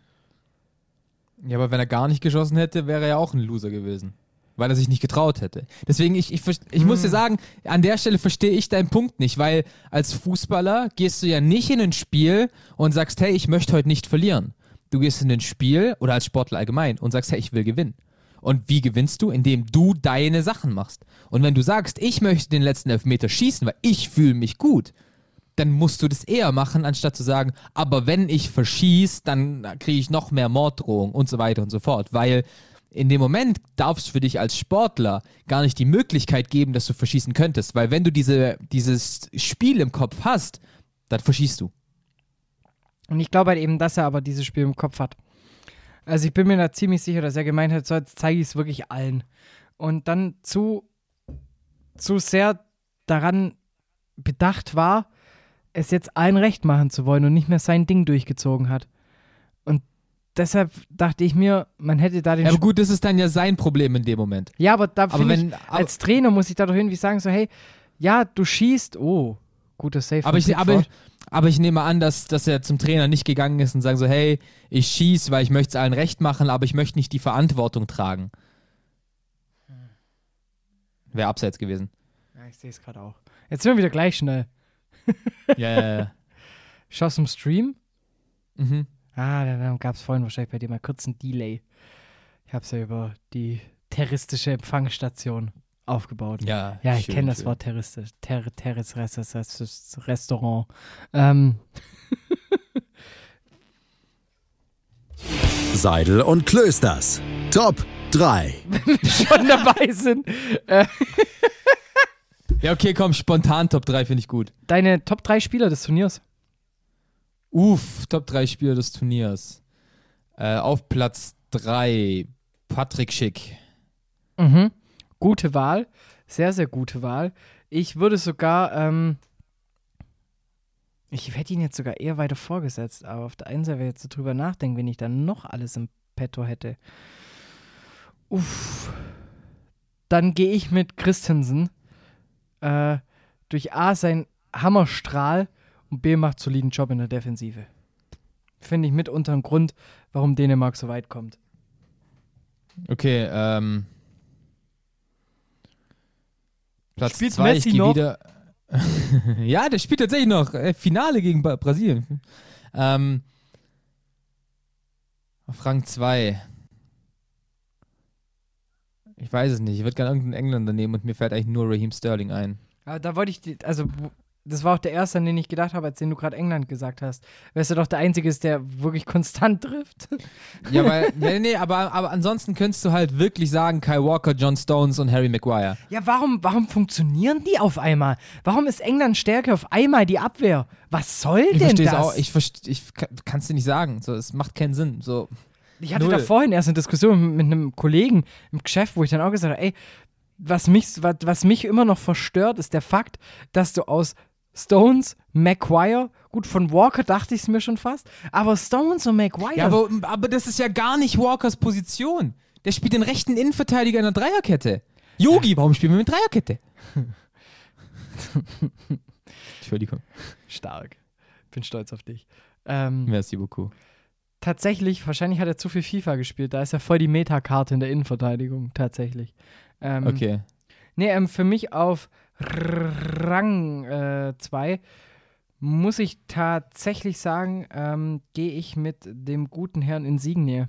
Ja, aber wenn er gar nicht geschossen hätte, wäre er ja auch ein Loser gewesen. Weil er sich nicht getraut hätte. Deswegen, ich, ich, ich hm. muss dir sagen, an der Stelle verstehe ich deinen Punkt nicht, weil als Fußballer gehst du ja nicht in ein Spiel und sagst, hey, ich möchte heute nicht verlieren. Du gehst in ein Spiel, oder als Sportler allgemein, und sagst, hey, ich will gewinnen. Und wie gewinnst du? Indem du deine Sachen machst. Und wenn du sagst, ich möchte den letzten Elfmeter schießen, weil ich fühle mich gut, dann musst du das eher machen, anstatt zu sagen, aber wenn ich verschieße, dann kriege ich noch mehr Morddrohungen und so weiter und so fort. Weil in dem Moment darf es für dich als Sportler gar nicht die Möglichkeit geben, dass du verschießen könntest. Weil wenn du diese, dieses Spiel im Kopf hast, dann verschießt du. Und ich glaube halt eben, dass er aber dieses Spiel im Kopf hat. Also ich bin mir da ziemlich sicher, dass er gemeint hat, so jetzt zeige ich es wirklich allen. Und dann zu, zu sehr daran bedacht war, es jetzt allen recht machen zu wollen und nicht mehr sein Ding durchgezogen hat. Und deshalb dachte ich mir, man hätte da den... Ja, aber gut, das ist dann ja sein Problem in dem Moment. Ja, aber da aber finde wenn, ich, aber, als Trainer muss ich da doch irgendwie sagen, so hey, ja, du schießt, oh, guter Save. Aber ich, aber, aber ich nehme an, dass, dass er zum Trainer nicht gegangen ist und sagt so, hey, ich schieße, weil ich möchte es allen recht machen, aber ich möchte nicht die Verantwortung tragen. Wäre abseits gewesen. Ja, ich sehe es gerade auch. Jetzt sind wir wieder gleich schnell. Ja, ja, ja. Schaust du im Stream? Mhm. Ah, dann gab es vorhin wahrscheinlich bei dir mal kurz einen Delay. Ich habe es ja über die terroristische Empfangsstation aufgebaut. Ja, ja, ich kenne das Wort terroristisch. Ter Terrorist Restaurant. Ähm. Seidel und Klösters. Top drei. Wenn wir schon dabei sind. Äh. Ja, okay, komm, spontan Top drei finde ich gut. Deine Top drei Spieler des Turniers? Uff, Top drei Spieler des Turniers. Äh, auf Platz drei, Patrick Schick. Mhm. Gute Wahl. Sehr, sehr gute Wahl. Ich würde sogar, ähm, ich hätte ihn jetzt sogar eher weiter vorgesetzt, aber auf der einen Seite, wenn ich jetzt so drüber nachdenke, wenn ich dann noch alles im Petto hätte. Uff. Dann gehe ich mit Christensen. Äh, durch A sein Hammerstrahl und B macht soliden Job in der Defensive. Finde ich mitunter ein Grund, warum Dänemark so weit kommt. Okay, ähm. Platz Spielt zwei, Messi ich gehe noch? wieder. Ja, der spielt tatsächlich noch. Äh, Finale gegen ba- Brasilien. Ähm. Auf Rang zwei. Ich weiß es nicht. Ich würde gerne irgendeinen Engländer nehmen und mir fällt eigentlich nur Raheem Sterling ein. Aber da wollte ich, die, also das war auch der erste, an den ich gedacht habe, als den du gerade England gesagt hast. Weil er doch der Einzige ist, der wirklich konstant trifft. Ja, weil, nee, nee, aber, aber ansonsten könntest du halt wirklich sagen, Kyle Walker, John Stones und Harry Maguire. Ja, warum, warum funktionieren die auf einmal? Warum ist England stärker auf einmal die Abwehr? Was soll Ich denn verstehe das? es auch, ich, verste- ich kann es dir nicht sagen, so, es macht keinen Sinn, so. Ich hatte Null. da vorhin erst eine Diskussion mit einem Kollegen im Geschäft, wo ich dann auch gesagt habe, ey, was mich, was, was mich immer noch verstört, ist der Fakt, dass du aus Stones, Maguire, gut, von Walker dachte ich es mir schon fast, aber Stones und Maguire. Ja, aber, aber das ist ja gar nicht Walkers Position. Der spielt den rechten Innenverteidiger in der Dreierkette. Yogi, warum spielen wir mit Dreierkette? Entschuldigung. Stark. Bin stolz auf dich. Ähm, Merci beaucoup. tatsächlich, wahrscheinlich hat er zu viel FIFA gespielt, da ist er voll die Metakarte in der Innenverteidigung, tatsächlich. Ähm, Okay. Nee, ähm, für mich auf Rang zwei muss ich tatsächlich sagen, ähm, gehe ich mit dem guten Herrn Insigne.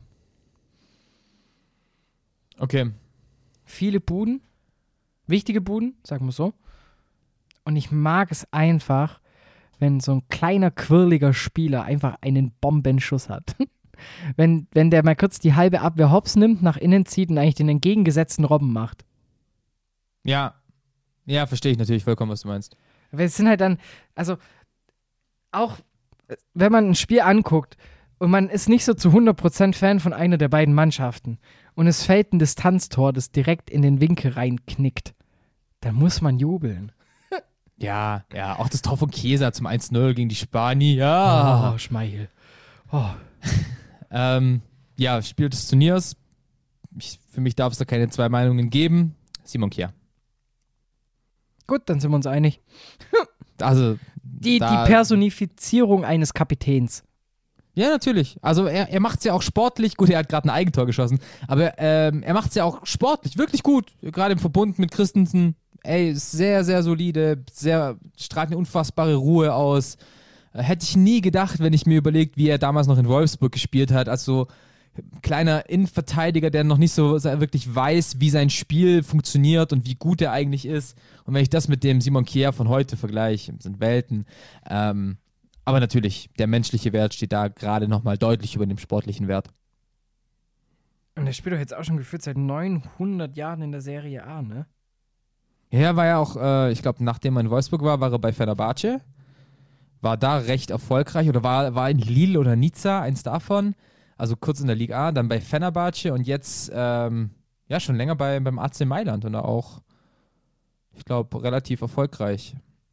Okay. Viele Buden, wichtige Buden, sagen wir so. Und ich mag es einfach, wenn so ein kleiner, quirliger Spieler einfach einen Bombenschuss hat. wenn, wenn der mal kurz die halbe Abwehr hops nimmt, nach innen zieht und eigentlich den entgegengesetzten Robben macht. Ja. Ja, verstehe ich natürlich vollkommen, was du meinst. Weil es sind halt dann, also auch wenn man ein Spiel anguckt und man ist nicht so zu hundert Prozent Fan von einer der beiden Mannschaften und es fällt ein Distanztor, das direkt in den Winkel reinknickt, dann muss man jubeln. Ja, ja, auch das Tor von Chiesa zum eins null gegen die Spanier. Ja. Oh, Schmeichel. Oh. Ähm, ja, Spiel des Turniers. Ich, für mich darf es da keine zwei Meinungen geben. Simon Kjær. Gut, dann sind wir uns einig. Also, Die, da, die Personifizierung eines Kapitäns. Ja, natürlich. Also er, er macht es ja auch sportlich. Gut, er hat gerade ein Eigentor geschossen. Aber ähm, er macht es ja auch sportlich wirklich gut. Gerade im Verbund mit Christensen. Ey, sehr, sehr solide. Sehr, strahlt eine unfassbare Ruhe aus. Äh, hätte ich nie gedacht, wenn ich mir überlegt, wie er damals noch in Wolfsburg gespielt hat. Also kleiner Innenverteidiger, der noch nicht so wirklich weiß, wie sein Spiel funktioniert und wie gut er eigentlich ist. Und wenn ich das mit dem Simon Kjær von heute vergleiche, sind Welten. Ähm, aber natürlich, der menschliche Wert steht da gerade nochmal deutlich über dem sportlichen Wert. Und der spielt doch jetzt auch schon gefühlt seit neunhundert Jahren in der Serie A, ne? Ja, er war ja auch, äh, ich glaube, nachdem er in Wolfsburg war, war er bei Fenerbahce. War da recht erfolgreich oder war, war in Lille oder Nizza, eins davon. Also kurz in der Liga A, dann bei Fenerbahce und jetzt ähm, ja schon länger bei, beim A C Mailand und auch, ich glaube, relativ erfolgreich.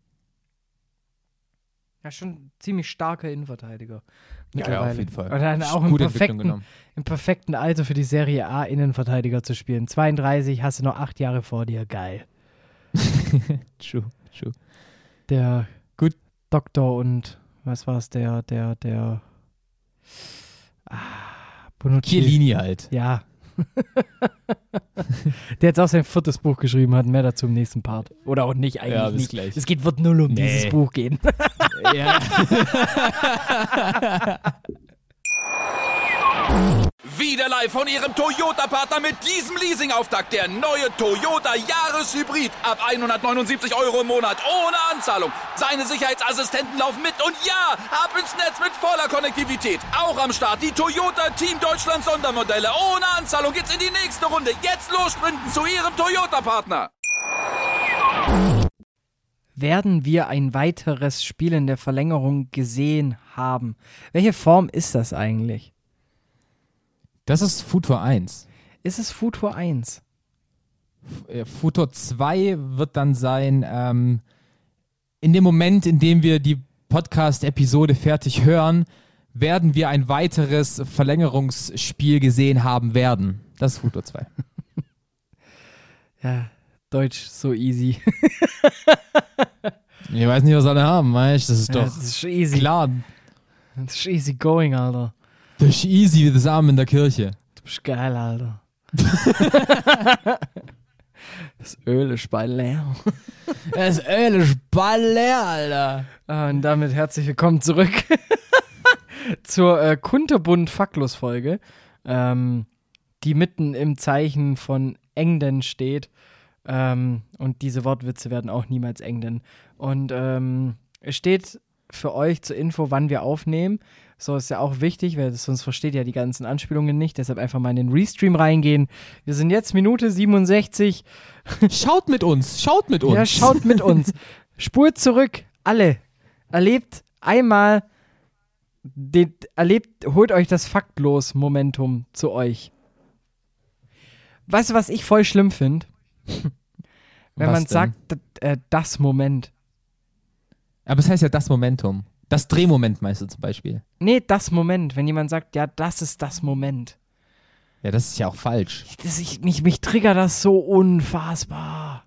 Ja, schon ziemlich starker Innenverteidiger. Ja, auf jeden Fall. Und dann auch im Gute Entwicklung perfekten, genommen. im perfekten Alter für die Serie A Innenverteidiger zu spielen. zweiunddreißig, hast du noch acht Jahre vor dir. Geil. True, true. Der Gut. Doktor und was war es, der, der, der ah, Bonucci. Chiellini halt. Ja. Der jetzt auch sein viertes Buch geschrieben hat. Mehr dazu im nächsten Part. Oder auch nicht, eigentlich Ja, bis nicht. gleich. Es geht, wird null um Nee. dieses Buch gehen. Ja. Wieder live von Ihrem Toyota-Partner mit diesem Leasing-Auftakt. Der neue Toyota Jahreshybrid. Ab hundertneunundsiebzig Euro im Monat. Ohne Anzahlung. Seine Sicherheitsassistenten laufen mit. Und ja, ab ins Netz mit voller Konnektivität. Auch am Start die Toyota Team Deutschland Sondermodelle. Ohne Anzahlung geht's in die nächste Runde. Jetzt los sprinten zu Ihrem Toyota-Partner. Werden wir ein weiteres Spiel in der Verlängerung gesehen haben? Welche Form ist das eigentlich? Das ist Futur eins. Ist es Futur eins? Äh, Futur zwei wird dann sein, ähm, in dem Moment, in dem wir die Podcast-Episode fertig hören, werden wir ein weiteres Verlängerungsspiel gesehen haben werden. Das ist Futur zwei. Ja, Deutsch so easy. Ich weiß nicht, was alle haben, weißt du? Das ist Ja, doch das ist easy. klar. Das ist easy going, Alter. Das ist easy wie das Arm in der Kirche. Du bist geil, Alter. Das Öl ist bald leer. Das Öl ist bald leer, Alter. Ah, und damit herzlich willkommen zurück zur äh, Kunterbund-Faktlos-Folge, ähm, die mitten im Zeichen von England steht. Ähm, und diese Wortwitze werden auch niemals enden. Und ähm, es steht für euch zur Info, wann wir aufnehmen. So ist ja auch wichtig, weil sonst versteht ihr die ganzen Anspielungen nicht. Deshalb einfach mal in den Restream reingehen. Wir sind jetzt Minute siebenundsechzig. Schaut mit uns, schaut mit uns. Ja, schaut mit uns. Spurt zurück, alle. Erlebt einmal, den, erlebt, holt euch das Faktlos-Momentum zu euch. Weißt du, was ich voll schlimm finde? Wenn Was man denn? sagt, d- äh, das Moment. Aber es heißt ja das Momentum. Das Drehmoment meinst du zum Beispiel. Nee, das Moment. Wenn jemand sagt, ja, das ist das Moment. Ja, das ist ja auch falsch. Das, ich, mich, mich triggert das so unfassbar.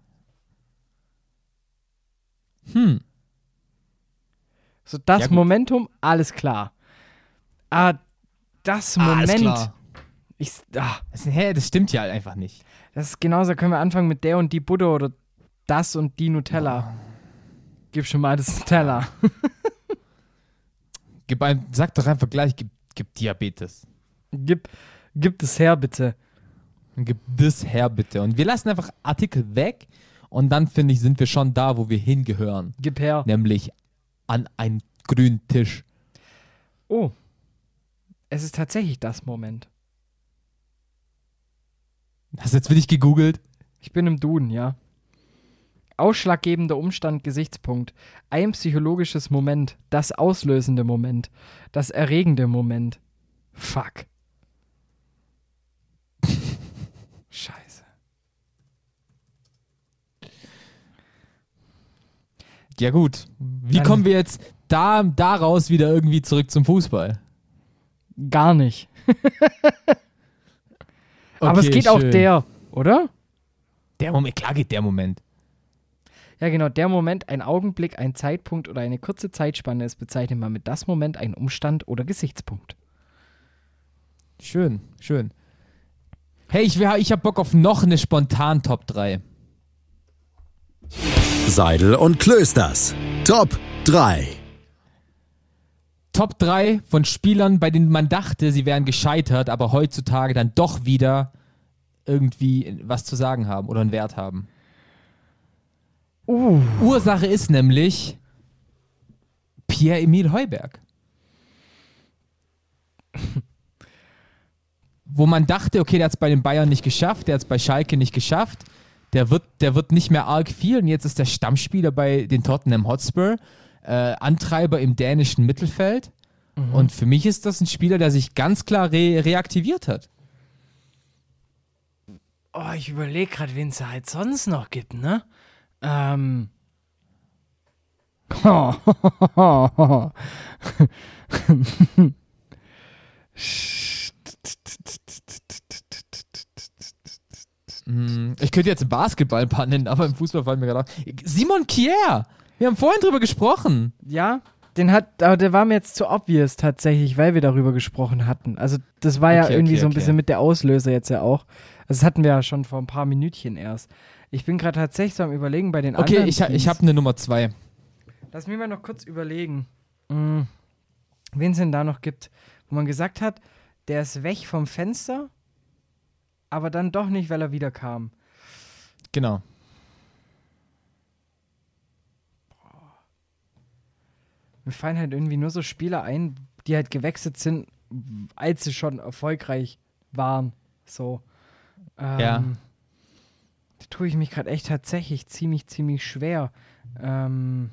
Hm. So, das Ja, gut. Momentum, alles klar. Aber das Ah, alles Moment. klar. Ich, ah, Das, hä, das stimmt ja halt einfach nicht. das ist genauso, können wir anfangen mit der und die Butter oder das und die Nutella. Gib schon mal das Nutella. Gib ein, sag doch einfach gleich, gib, gib Diabetes. Gib, gib das her, bitte. Und gib das her, bitte. Und wir lassen einfach Artikel weg und dann, finde ich, sind wir schon da, wo wir hingehören. Gib her. Nämlich an einen grünen Tisch. Oh. Es ist tatsächlich das Moment. Hast du jetzt wirklich gegoogelt? Ich bin im Duden, ja. Ausschlaggebender Umstand, Gesichtspunkt. Ein psychologisches Moment. Das auslösende Moment. Das erregende Moment. Fuck. Scheiße. Ja gut. Wie Dann- kommen wir jetzt da, daraus wieder irgendwie zurück zum Fußball? Gar nicht. Aber es Okay, geht auch schön. der, oder? Der Moment, klar geht der Moment. Ja, genau, der Moment, ein Augenblick, ein Zeitpunkt oder eine kurze Zeitspanne ist bezeichnet man mit das Moment, ein Umstand oder Gesichtspunkt. Schön, schön. Hey, ich, wär- ich hab Bock auf noch eine spontan Top drei. Seidel und Klösters. Top drei. Top drei von Spielern, bei denen man dachte, sie wären gescheitert, aber heutzutage dann doch wieder irgendwie was zu sagen haben oder einen Wert haben. Uh. Ursache ist nämlich Pierre-Emil Heuberg. Wo man dachte, okay, der hat es bei den Bayern nicht geschafft, der hat es bei Schalke nicht geschafft, der wird, der wird nicht mehr arg viel und jetzt ist der Stammspieler bei den Tottenham Hotspur, äh, Antreiber im dänischen Mittelfeld. Und für mich ist das ein Spieler, der sich ganz klar re- reaktiviert hat. Oh, ich überlege gerade, wen es halt sonst noch gibt, ne? Ähm. Hm, Ich könnte jetzt Basketball ein paar nennen, aber im Fußball fallen mir gerade auf. Simon Kier! Wir haben vorhin drüber gesprochen. Ja, den hat, aber der war mir jetzt zu obvious tatsächlich, weil wir darüber gesprochen hatten. Also das war ja Okay, irgendwie okay, so ein okay. bisschen mit der Auslöser jetzt ja auch. Also das hatten wir ja schon vor ein paar Minütchen erst. Ich bin gerade tatsächlich so am Überlegen bei den Okay, anderen ich, ha- Teams. ich habe eine Nummer zwei. Lass mich mal noch kurz überlegen, hm, wen es denn da noch gibt, wo man gesagt hat, der ist weg vom Fenster, aber dann doch nicht, weil er wieder kam. Genau. Mir fallen halt irgendwie nur so Spieler ein, die halt gewechselt sind, als sie schon erfolgreich waren. So. Ähm, Ja. Da tue ich mich gerade echt tatsächlich ziemlich, ziemlich schwer. Ähm.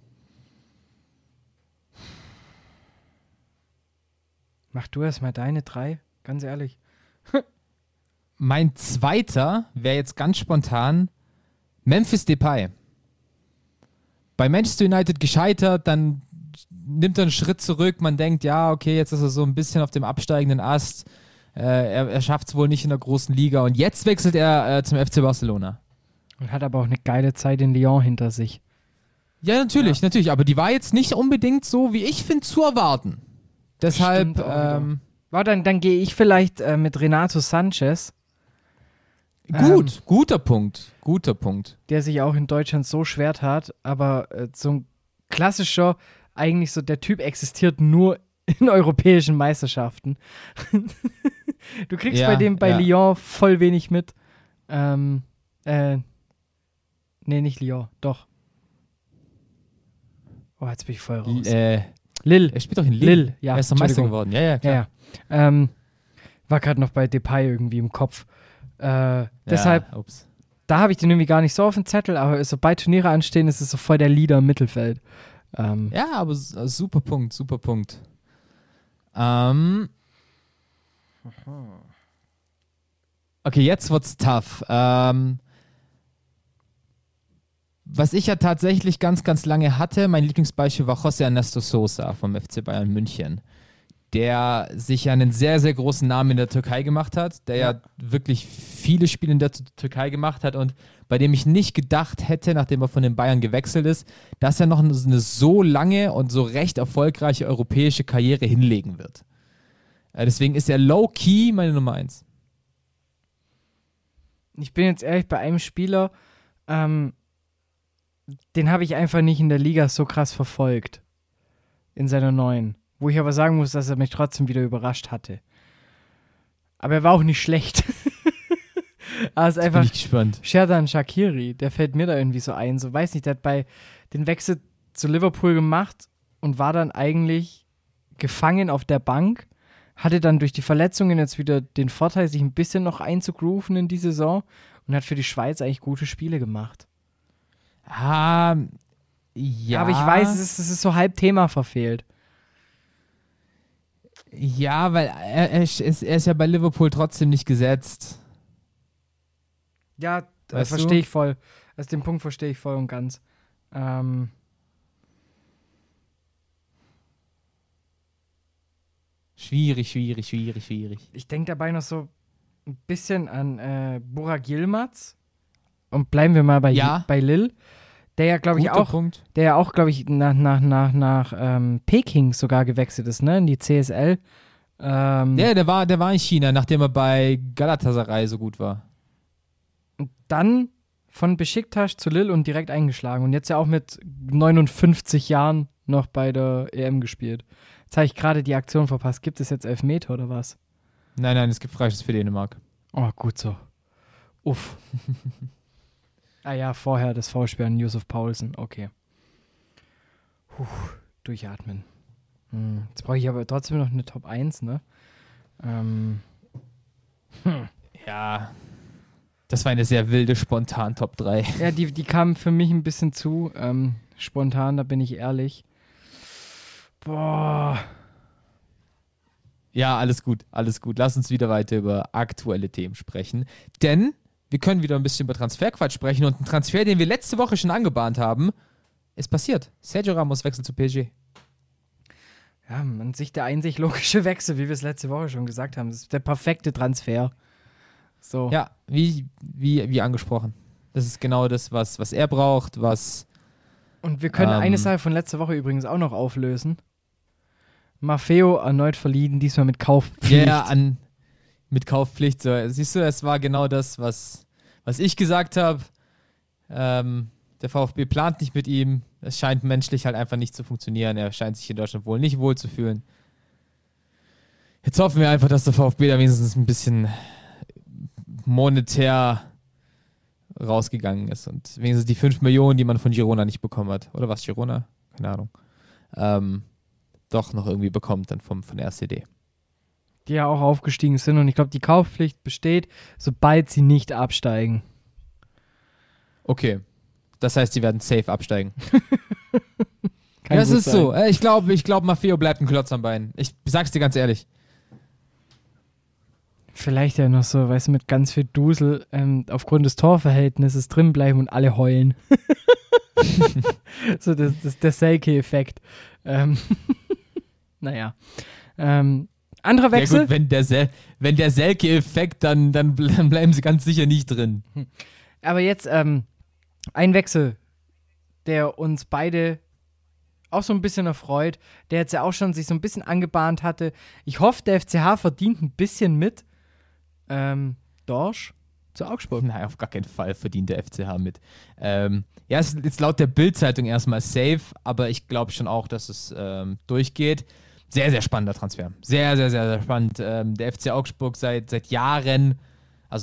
Mach du erst mal deine drei, ganz ehrlich. Mein zweiter wäre jetzt ganz spontan Memphis Depay. Bei Manchester United gescheitert, dann nimmt er einen Schritt zurück. Man denkt, ja, okay, jetzt ist er so ein bisschen auf dem absteigenden Ast. Äh, er er schafft es wohl nicht in der großen Liga. Und jetzt wechselt er äh, zum F C Barcelona. Und hat aber auch eine geile Zeit in Lyon hinter sich. Ja, natürlich, natürlich. Aber die war jetzt nicht unbedingt so, wie ich finde, zu erwarten. Deshalb, Stimmt auch wieder. ähm, War dann, dann gehe ich vielleicht äh, mit Renato Sanchez, gut, guter Punkt. Guter Punkt. der sich auch in Deutschland so schwer tat, aber äh, so ein klassischer, eigentlich so, der Typ existiert nur in europäischen Meisterschaften. Du kriegst Ja, bei dem bei ja. Lyon voll wenig mit. Ähm, äh, Nee, nicht Lyon, doch. Oh, jetzt bin ich voll raus. L- äh, Lille. er spielt doch in Lille. Lille, ja. Er ist doch Meister Entschuldigung. geworden. Ja, ja, klar. Ja, ja. Ähm, war gerade noch bei Depay irgendwie im Kopf. Äh, deshalb, Ja, ups. da habe ich den irgendwie gar nicht so auf dem Zettel, aber sobald Turniere anstehen, ist es so voll der Leader im Mittelfeld. Ähm, Ja, aber s- äh, super Punkt, super Punkt. Ähm. Okay, jetzt wird's tough. Ähm. Was ich ja tatsächlich ganz, ganz lange hatte, mein Lieblingsbeispiel war José Ernesto Sosa vom F C Bayern München, der sich ja einen sehr, sehr großen Namen in der Türkei gemacht hat, der ja, ja wirklich viele Spiele in der T- Türkei gemacht hat und bei dem ich nicht gedacht hätte, nachdem er von den Bayern gewechselt ist, dass er noch eine, eine so lange und so recht erfolgreiche europäische Karriere hinlegen wird. Äh, deswegen ist er low-key meine Nummer eins. Ich bin jetzt ehrlich bei einem Spieler, ähm, den habe ich einfach nicht in der Liga so krass verfolgt. In seiner neuen. Wo ich aber sagen muss, dass er mich trotzdem wieder überrascht hatte. Aber er war auch nicht schlecht. Aber es ist einfach Bin ich gespannt. Xherdan Shaqiri, der fällt mir da irgendwie so ein. So, weiß nicht, der hat bei den Wechsel zu Liverpool gemacht und war dann eigentlich gefangen auf der Bank. Hatte dann durch die Verletzungen jetzt wieder den Vorteil, sich ein bisschen noch einzugrooven in die Saison und hat für die Schweiz eigentlich gute Spiele gemacht. Ah, ja. Aber ich weiß, es ist, es ist so halb Thema verfehlt. Ja, weil er, er, ist, er ist ja bei Liverpool trotzdem nicht gesetzt. Ja, das Weißt verstehe du? ich voll. Also den Punkt verstehe ich voll und ganz. Ähm. Schwierig, schwierig, schwierig, schwierig. Ich denke dabei noch so ein bisschen an äh, Burak Yilmaz. Und bleiben wir mal bei, Ja. bei Lille. Der ja, glaube ich, Guter auch, Punkt. der ja auch, glaube ich, nach, nach, nach, nach ähm, Peking sogar gewechselt ist, ne? In die C S L. Ähm, Ja, der war, der war in China, nachdem er bei Galatasaray so gut war. Dann von Besiktas zu Lille und direkt eingeschlagen. Und jetzt ja auch mit neunundfünfzig Jahren noch bei der E M gespielt. Jetzt habe ich gerade die Aktion verpasst. Gibt es jetzt Elfmeter oder was? Nein, nein, es gibt Freischuss für Dänemark. Oh, gut so. Uff. Ah ja, vorher das Foulspiel an Yusuf Poulsen. Okay. Puh, durchatmen. Hm. Jetzt brauche ich aber trotzdem noch eine Top eins, ne? Ähm. Hm. Ja, das war eine sehr wilde, spontan Top drei. Ja, die, die kam für mich ein bisschen zu ähm, spontan, da bin ich ehrlich. Boah. Ja, alles gut, alles gut. Lass uns wieder weiter über aktuelle Themen sprechen. Denn wir können wieder ein bisschen über Transferquatsch sprechen und ein Transfer, den wir letzte Woche schon angebahnt haben, ist passiert. Sergio Ramos wechselt zu P S G. Ja, an sich der einzig logische Wechsel, wie wir es letzte Woche schon gesagt haben. Das ist der perfekte Transfer. So. Ja, wie, wie, wie angesprochen. Das ist genau das, was, was er braucht, was... Und wir können Ähm. eine Sache von letzter Woche übrigens auch noch auflösen. Maffeo erneut verliehen, diesmal mit Kaufpflicht. Ja, an, mit Kaufpflicht. So. Siehst du, es war genau das, was, was ich gesagt habe. Ähm, der VfB plant nicht mit ihm. Es scheint menschlich halt einfach nicht zu funktionieren. Er scheint sich in Deutschland wohl nicht wohl zu fühlen. Jetzt hoffen wir einfach, dass der VfB da wenigstens ein bisschen monetär rausgegangen ist und wenigstens die fünf Millionen, die man von Girona nicht bekommen hat. Oder was, Girona? Keine Ahnung. Ähm, doch noch irgendwie bekommt dann vom, von R C D. Die ja auch aufgestiegen sind. Und ich glaube, die Kaufpflicht besteht, sobald sie nicht absteigen. Okay. Das heißt, sie werden safe absteigen. Kann ja, es gut ist sein. so. Äh, Ich glaube, ich glaub, Maffeo bleibt ein Klotz am Bein. Ich sag's dir ganz ehrlich. Vielleicht ja noch so, weißt du, mit ganz viel Dusel ähm, aufgrund des Torverhältnisses drinbleiben und alle heulen. So, das, das, der Selke-Effekt. Ähm, naja. Ähm, anderer Wechsel. Ja gut, wenn der, Sel wenn der Selke-Effekt, dann, dann ble- dann bleiben sie ganz sicher nicht drin. Aber jetzt ähm, ein Wechsel, der uns beide auch so ein bisschen erfreut, der jetzt ja auch schon sich so ein bisschen angebahnt hatte. Ich hoffe, der F C H verdient ein bisschen mit. Ähm, Dorsch zu Augsburg. Nein, auf gar keinen Fall verdient der F C H mit. Ähm, ja, es ist jetzt laut der Bild-Zeitung erstmal safe, aber ich glaube schon auch, dass es ähm, durchgeht. Sehr, sehr spannender Transfer. Sehr, sehr, sehr, sehr spannend. Ähm, der F C Augsburg seit, seit Jahren, also seit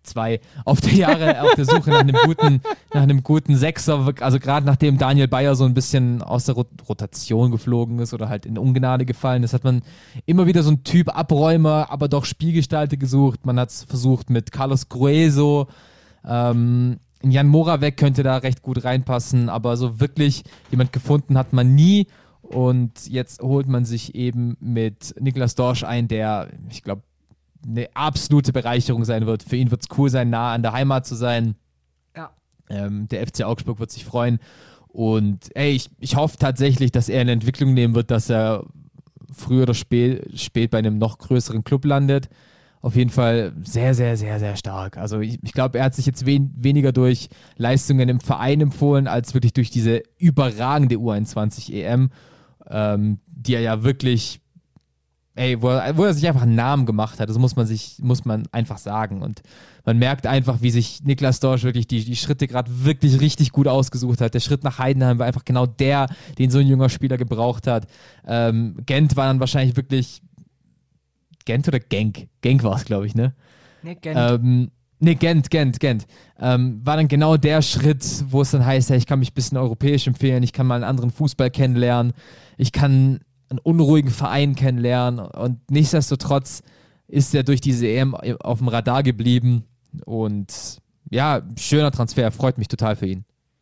zwei auf der Jahre auf der Suche nach einem guten, nach einem guten Sechser. Also gerade nachdem Daniel Bayer so ein bisschen aus der Rotation geflogen ist oder halt in Ungnade gefallen ist, hat man immer wieder so einen Typ Abräumer, aber doch Spielgestalter gesucht. Man hat es versucht mit Carlos Grueso. Ähm, Jan Moravec könnte da recht gut reinpassen, aber so wirklich jemand gefunden hat man nie. Und jetzt holt man sich eben mit Niklas Dorsch ein, der, ich glaube, eine absolute Bereicherung sein wird. Für ihn wird es cool sein, nah an der Heimat zu sein. Ja. Ähm, der F C Augsburg wird sich freuen. Und ey, ich, ich hoffe tatsächlich, dass er eine Entwicklung nehmen wird, dass er früher oder spät, spät bei einem noch größeren Club landet. Auf jeden Fall sehr, sehr, sehr, sehr stark. Also ich, ich glaube, er hat sich jetzt wen, weniger durch Leistungen im Verein empfohlen, als wirklich durch diese überragende U einundzwanzig E M, ähm, die er ja wirklich, ey, wo er, wo er sich einfach einen Namen gemacht hat. Das muss man sich, muss man einfach sagen. Und man merkt einfach, wie sich Niklas Dorsch wirklich die, die Schritte gerade wirklich richtig gut ausgesucht hat. Der Schritt nach Heidenheim war einfach genau der, den so ein junger Spieler gebraucht hat. Ähm, Gent war dann wahrscheinlich wirklich Gent oder Genk? Genk war es, glaube ich, ne? Ne, Gent. Ähm, ne, Gent, Gent, Gent. Ähm, war dann genau der Schritt, wo es dann heißt, hey, ich kann mich ein bisschen europäisch empfehlen, ich kann mal einen anderen Fußball kennenlernen, ich kann einen unruhigen Verein kennenlernen und nichtsdestotrotz ist er durch diese E M auf dem Radar geblieben und ja, schöner Transfer, freut mich total für ihn.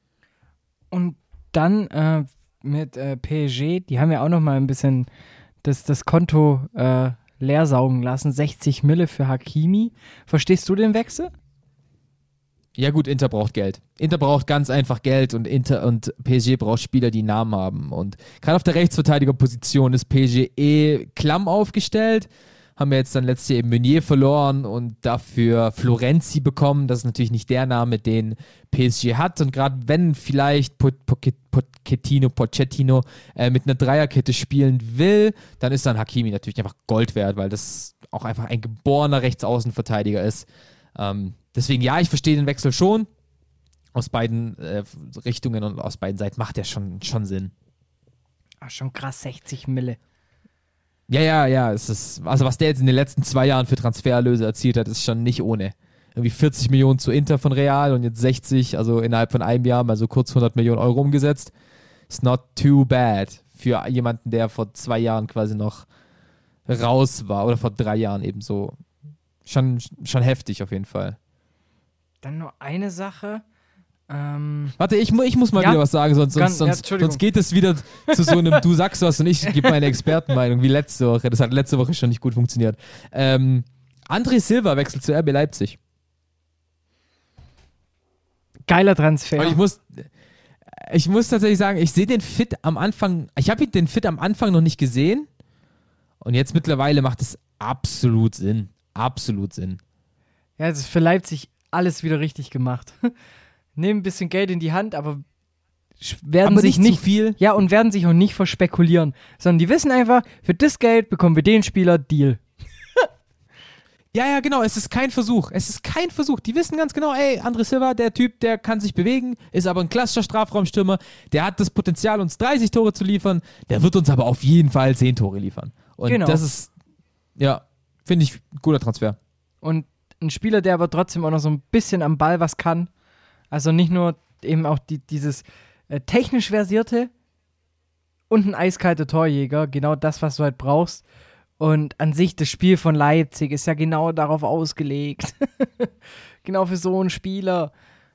Und dann äh, mit äh, P S G, die haben ja auch noch mal ein bisschen das, das Konto äh, leer saugen lassen. sechzig Mille für Hakimi. Verstehst du den Wechsel? Ja gut, Inter braucht Geld. Inter braucht ganz einfach Geld und Inter und P S G braucht Spieler, die Namen haben. Und gerade auf der Rechtsverteidigerposition ist P S G eh klamm aufgestellt. Haben wir jetzt dann letztes Jahr eben Meunier verloren und dafür Florenzi bekommen. Das ist natürlich nicht der Name, den P S G hat. Und gerade wenn vielleicht Pochettino, Pochettino äh, mit einer Dreierkette spielen will, dann ist dann Hakimi natürlich einfach Gold wert, weil das auch einfach ein geborener Rechtsaußenverteidiger ist. Ähm, deswegen, ja, ich verstehe den Wechsel schon. Aus beiden äh, Richtungen und aus beiden Seiten macht der schon, schon Sinn. Ach, schon krass, sechzig Mille. Ja, ja, ja. Es ist, also was der jetzt in den letzten zwei Jahren für Transfererlöse erzielt hat, ist schon nicht ohne. Irgendwie vierzig Millionen zu Inter von Real und jetzt sechzig, also innerhalb von einem Jahr mal so kurz hundert Millionen Euro umgesetzt. It's not too bad für jemanden, der vor zwei Jahren quasi noch raus war oder vor drei Jahren eben so. Schon, schon heftig auf jeden Fall. Dann nur eine Sache. Ähm, Warte, ich, ich muss mal ja, wieder was sagen, sonst, kann, sonst, ja, sonst geht es wieder zu so einem Du sagst was und ich gebe meine Expertenmeinung, wie letzte Woche. Das hat letzte Woche schon nicht gut funktioniert. Ähm, André Silva wechselt zu R B Leipzig. Geiler Transfer. Und ich muss, ich muss tatsächlich sagen, ich sehe den Fit am Anfang, ich habe den Fit am Anfang noch nicht gesehen und jetzt mittlerweile macht es absolut Sinn. Absolut Sinn. Ja, es ist für Leipzig alles wieder richtig gemacht. Nehmen ein bisschen Geld in die Hand, aber werden aber sich nicht nicht zu viel. Ja, und werden sich auch nicht verspekulieren, sondern die wissen einfach, für das Geld bekommen wir den Spieler, Deal. Ja, ja, genau, es ist kein Versuch. Es ist kein Versuch. Die wissen ganz genau, ey, André Silva, der Typ, der kann sich bewegen, ist aber ein klassischer Strafraumstürmer, der hat das Potenzial, uns dreißig Tore zu liefern, der wird uns aber auf jeden Fall zehn Tore liefern. Und Genau. das ist, ja, finde ich, ein guter Transfer. Und ein Spieler, der aber trotzdem auch noch so ein bisschen am Ball was kann. Also nicht nur eben auch die, dieses äh, technisch versierte und ein eiskalter Torjäger, genau das, was du halt brauchst. Und an sich, das Spiel von Leipzig ist ja genau darauf ausgelegt. Genau für so einen Spieler.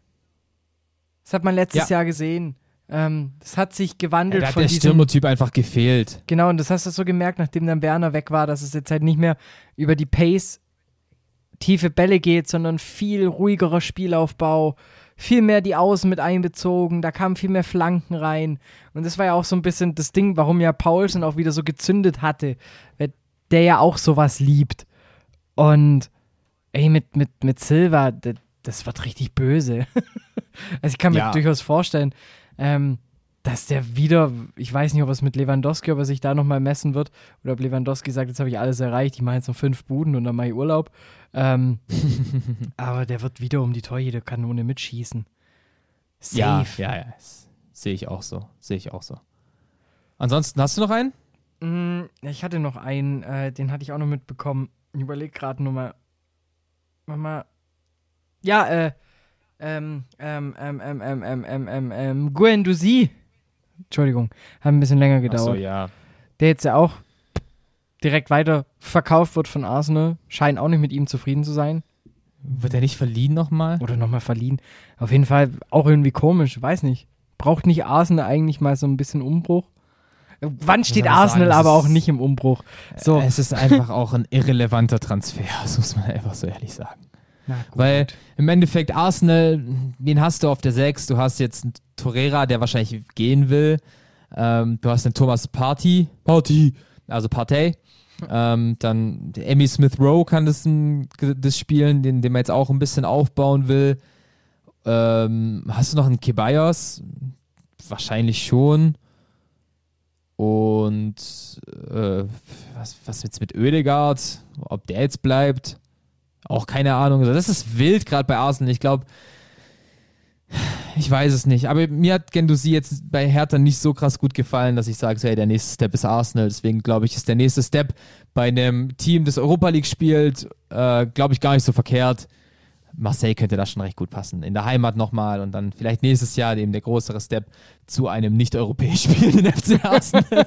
Das hat man letztes Ja. Jahr gesehen. Ähm, das hat sich gewandelt Ja, da hat von der diesem... Stürmertyp einfach gefehlt. Genau, und das hast du so gemerkt, nachdem dann Werner weg war, dass es jetzt halt nicht mehr über die Pace tiefe Bälle geht, sondern viel ruhigerer Spielaufbau, viel mehr die Außen mit einbezogen, da kamen viel mehr Flanken rein. Und das war ja auch so ein bisschen das Ding, warum ja Paulsen auch wieder so gezündet hatte, weil der ja auch sowas liebt. Und ey, mit, mit, mit Silva, das, das wird richtig böse. Also ich kann mir Ja. durchaus vorstellen, ähm, dass der wieder, ich weiß nicht, ob es mit Lewandowski, ob er sich da nochmal messen wird, oder ob Lewandowski sagt, jetzt habe ich alles erreicht, ich mache jetzt noch fünf Buden und dann mache ich Urlaub. Ähm, aber der wird wieder um die Torjägerkanone mitschießen. Ja, Safe. ja, ja. das Sehe ich auch so. Sehe ich auch so. Ansonsten, hast du noch einen? Mm, ich hatte noch einen, äh, den hatte ich auch noch mitbekommen. Ich überlege gerade nur mal, Mama, Ja, äh, ähm, ähm, ähm, ähm, ähm, ähm, ähm, ähm, ähm, Guendouzi. Entschuldigung, hat ein bisschen länger gedauert. Ach so, ja. Der jetzt ja auch direkt weiter verkauft wird von Arsenal. Scheint auch nicht mit ihm zufrieden zu sein. Wird er nicht verliehen nochmal? Oder nochmal verliehen. Auf jeden Fall auch irgendwie komisch, weiß nicht. Braucht nicht Arsenal eigentlich mal so ein bisschen Umbruch? Wann steht soll ich Arsenal sagen, aber es auch ist- nicht im Umbruch? So. Es ist einfach auch ein irrelevanter Transfer, das muss man einfach so ehrlich sagen. Na gut. Weil im Endeffekt Arsenal, wen hast du auf der sechs? Du hast jetzt einen Torreira, der wahrscheinlich gehen will. Ähm, du hast den Thomas Partey, Partey, also Partey. Ähm, dann der Emmy Smith Rowe kann das, ein, das spielen, den, den man jetzt auch ein bisschen aufbauen will. Ähm, hast du noch einen Ceballos? Wahrscheinlich schon. Und äh, was, was jetzt mit Oedegaard? Ob der jetzt bleibt? Auch keine Ahnung. Also das ist wild gerade bei Arsenal. Ich glaube, ich weiß es nicht. Aber mir hat Guendouzi jetzt bei Hertha nicht so krass gut gefallen, dass ich sage, hey, der nächste Step ist Arsenal. Deswegen glaube ich, ist der nächste Step bei einem Team, das Europa League spielt, äh, glaube ich gar nicht so verkehrt. Marseille könnte da schon recht gut passen. In der Heimat nochmal und dann vielleicht nächstes Jahr eben der größere Step zu einem nicht-europäisch spielenden F C Arsenal.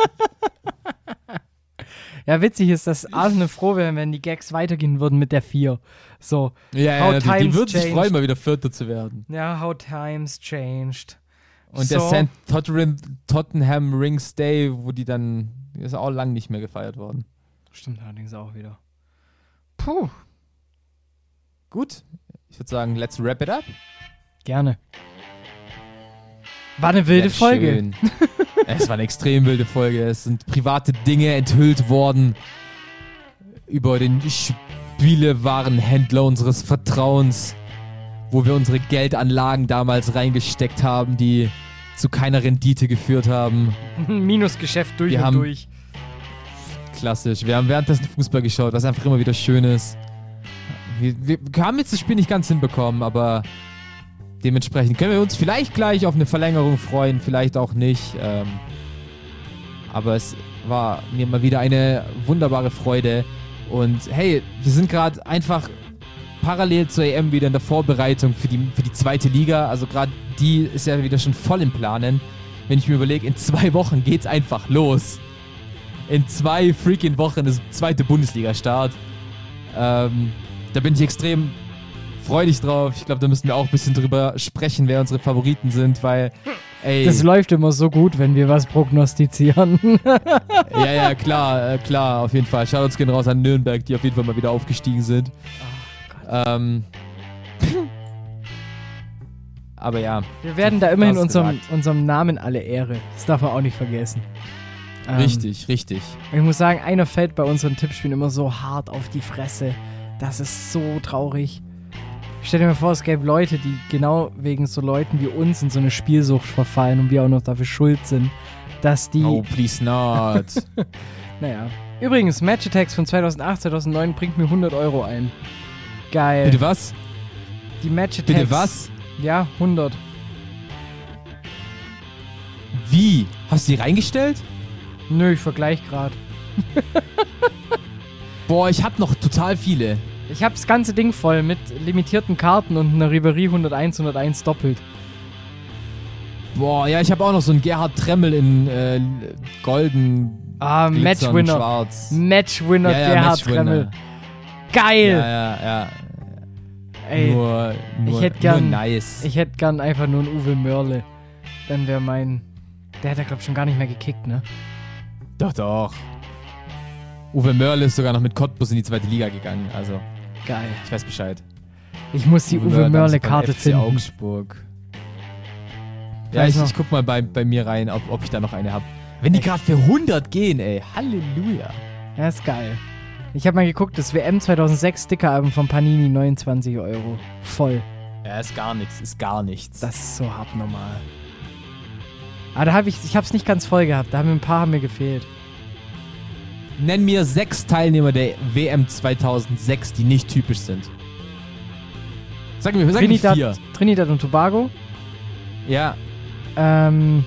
Ja, witzig ist, dass Arsenal froh wäre, wenn die Gags weitergehen würden mit der vier. So. Ja, How ja, die, die times würden sich changed. freuen, mal wieder Vierter zu werden. Ja, how times changed. Und so. der Saint Tottenham, Tottenham Rings Day, wo die dann, ist auch lang nicht mehr gefeiert worden. Stimmt allerdings auch wieder. Puh. Gut, ich würde sagen, let's wrap it up. Gerne. War eine wilde Sehr Folge. schön. Es war eine extrem wilde Folge. Es sind private Dinge enthüllt worden über den Spielewarenhändler unseres Vertrauens, wo wir unsere Geldanlagen damals reingesteckt haben, die zu keiner Rendite geführt haben. Minusgeschäft durch Wir und haben- durch. Klassisch. Wir haben währenddessen Fußball geschaut, was einfach immer wieder schön ist. Wir, wir haben jetzt das Spiel nicht ganz hinbekommen, aber dementsprechend können wir uns vielleicht gleich auf eine Verlängerung freuen, vielleicht auch nicht. Ähm, aber es war mir mal wieder eine wunderbare Freude. Und hey, wir sind gerade einfach parallel zur E M wieder in der Vorbereitung für die, für die zweite Liga. Also gerade die ist ja wieder schon voll im Planen. Wenn ich mir überlege, in zwei Wochen geht's einfach los. In zwei freaking Wochen ist zweite Bundesliga-Start. Ähm, da bin ich extrem freudig drauf. Ich glaube, da müssen wir auch ein bisschen drüber sprechen, wer unsere Favoriten sind, weil, ey, Das läuft immer so gut, wenn wir was prognostizieren. ja, ja, klar, äh, klar, auf jeden Fall. Shoutouts gehen raus an Nürnberg, die auf jeden Fall mal wieder aufgestiegen sind. ähm, aber ja. Wir werden da immerhin Was unserem, gesagt. unserem Namen alle Ehre. Das darf man auch nicht vergessen. Ähm, Richtig, richtig. Ich muss sagen, einer fällt bei unseren Tippspielen immer so hart auf die Fresse. Das ist so traurig. Stell dir mal vor, es gäbe Leute, die genau wegen so Leuten wie uns in so eine Spielsucht verfallen und wir auch noch dafür schuld sind, dass die... Oh, please not. Naja. Übrigens, Match Attacks von zweitausendacht, zweitausendneun bringt mir hundert Euro ein. Geil. Bitte was? Die Match Attacks... Bitte was? Ja, hundert. Wie? Hast du die reingestellt? Nö, ich vergleich gerade. Boah, ich hab noch total viele. Ich habe das ganze Ding voll mit limitierten Karten und einer Ribery hunderteins, hunderteins doppelt. Boah, ja, ich habe auch noch so einen Gerhard Tremmel in äh, golden, Ah, glitzern, Matchwinner. schwarz. Matchwinner, Ja, ja, Gerhard Matchwinner. Tremmel. Geil! Ja, ja, ja. Ey, nur, nur, ich hätte gern, nur nice. ich hätte gern einfach nur einen Uwe Mörle. Dann wäre mein... Der hat ja, glaub ich, schon gar nicht mehr gekickt, ne? Doch, doch. Uwe Mörle ist sogar noch mit Cottbus in die zweite Liga gegangen, also Geil. ich weiß Bescheid. Ich muss die Uwe Mörle-Karte F C finden. Augsburg. Ja, Weiß ich, noch. ich guck mal bei, bei mir rein, ob, ob ich da noch eine habe. Wenn die gerade für hundert gehen, ey. Halleluja. Ja, ist geil. Ich habe mal geguckt, das W M zweitausendsechs Sticker-Album von Panini, neunundzwanzig Euro. Voll. Ja, ist gar nichts, ist gar nichts. Das ist so hart normal. Aber da habe ich, ich habe es nicht ganz voll gehabt. Da haben mir ein paar haben mir gefehlt. Nenn mir sechs Teilnehmer der W M zweitausendsechs, die nicht typisch sind. Sag mir, sag mir Trinidad, vier. Trinidad und Tobago. Ja, Ähm.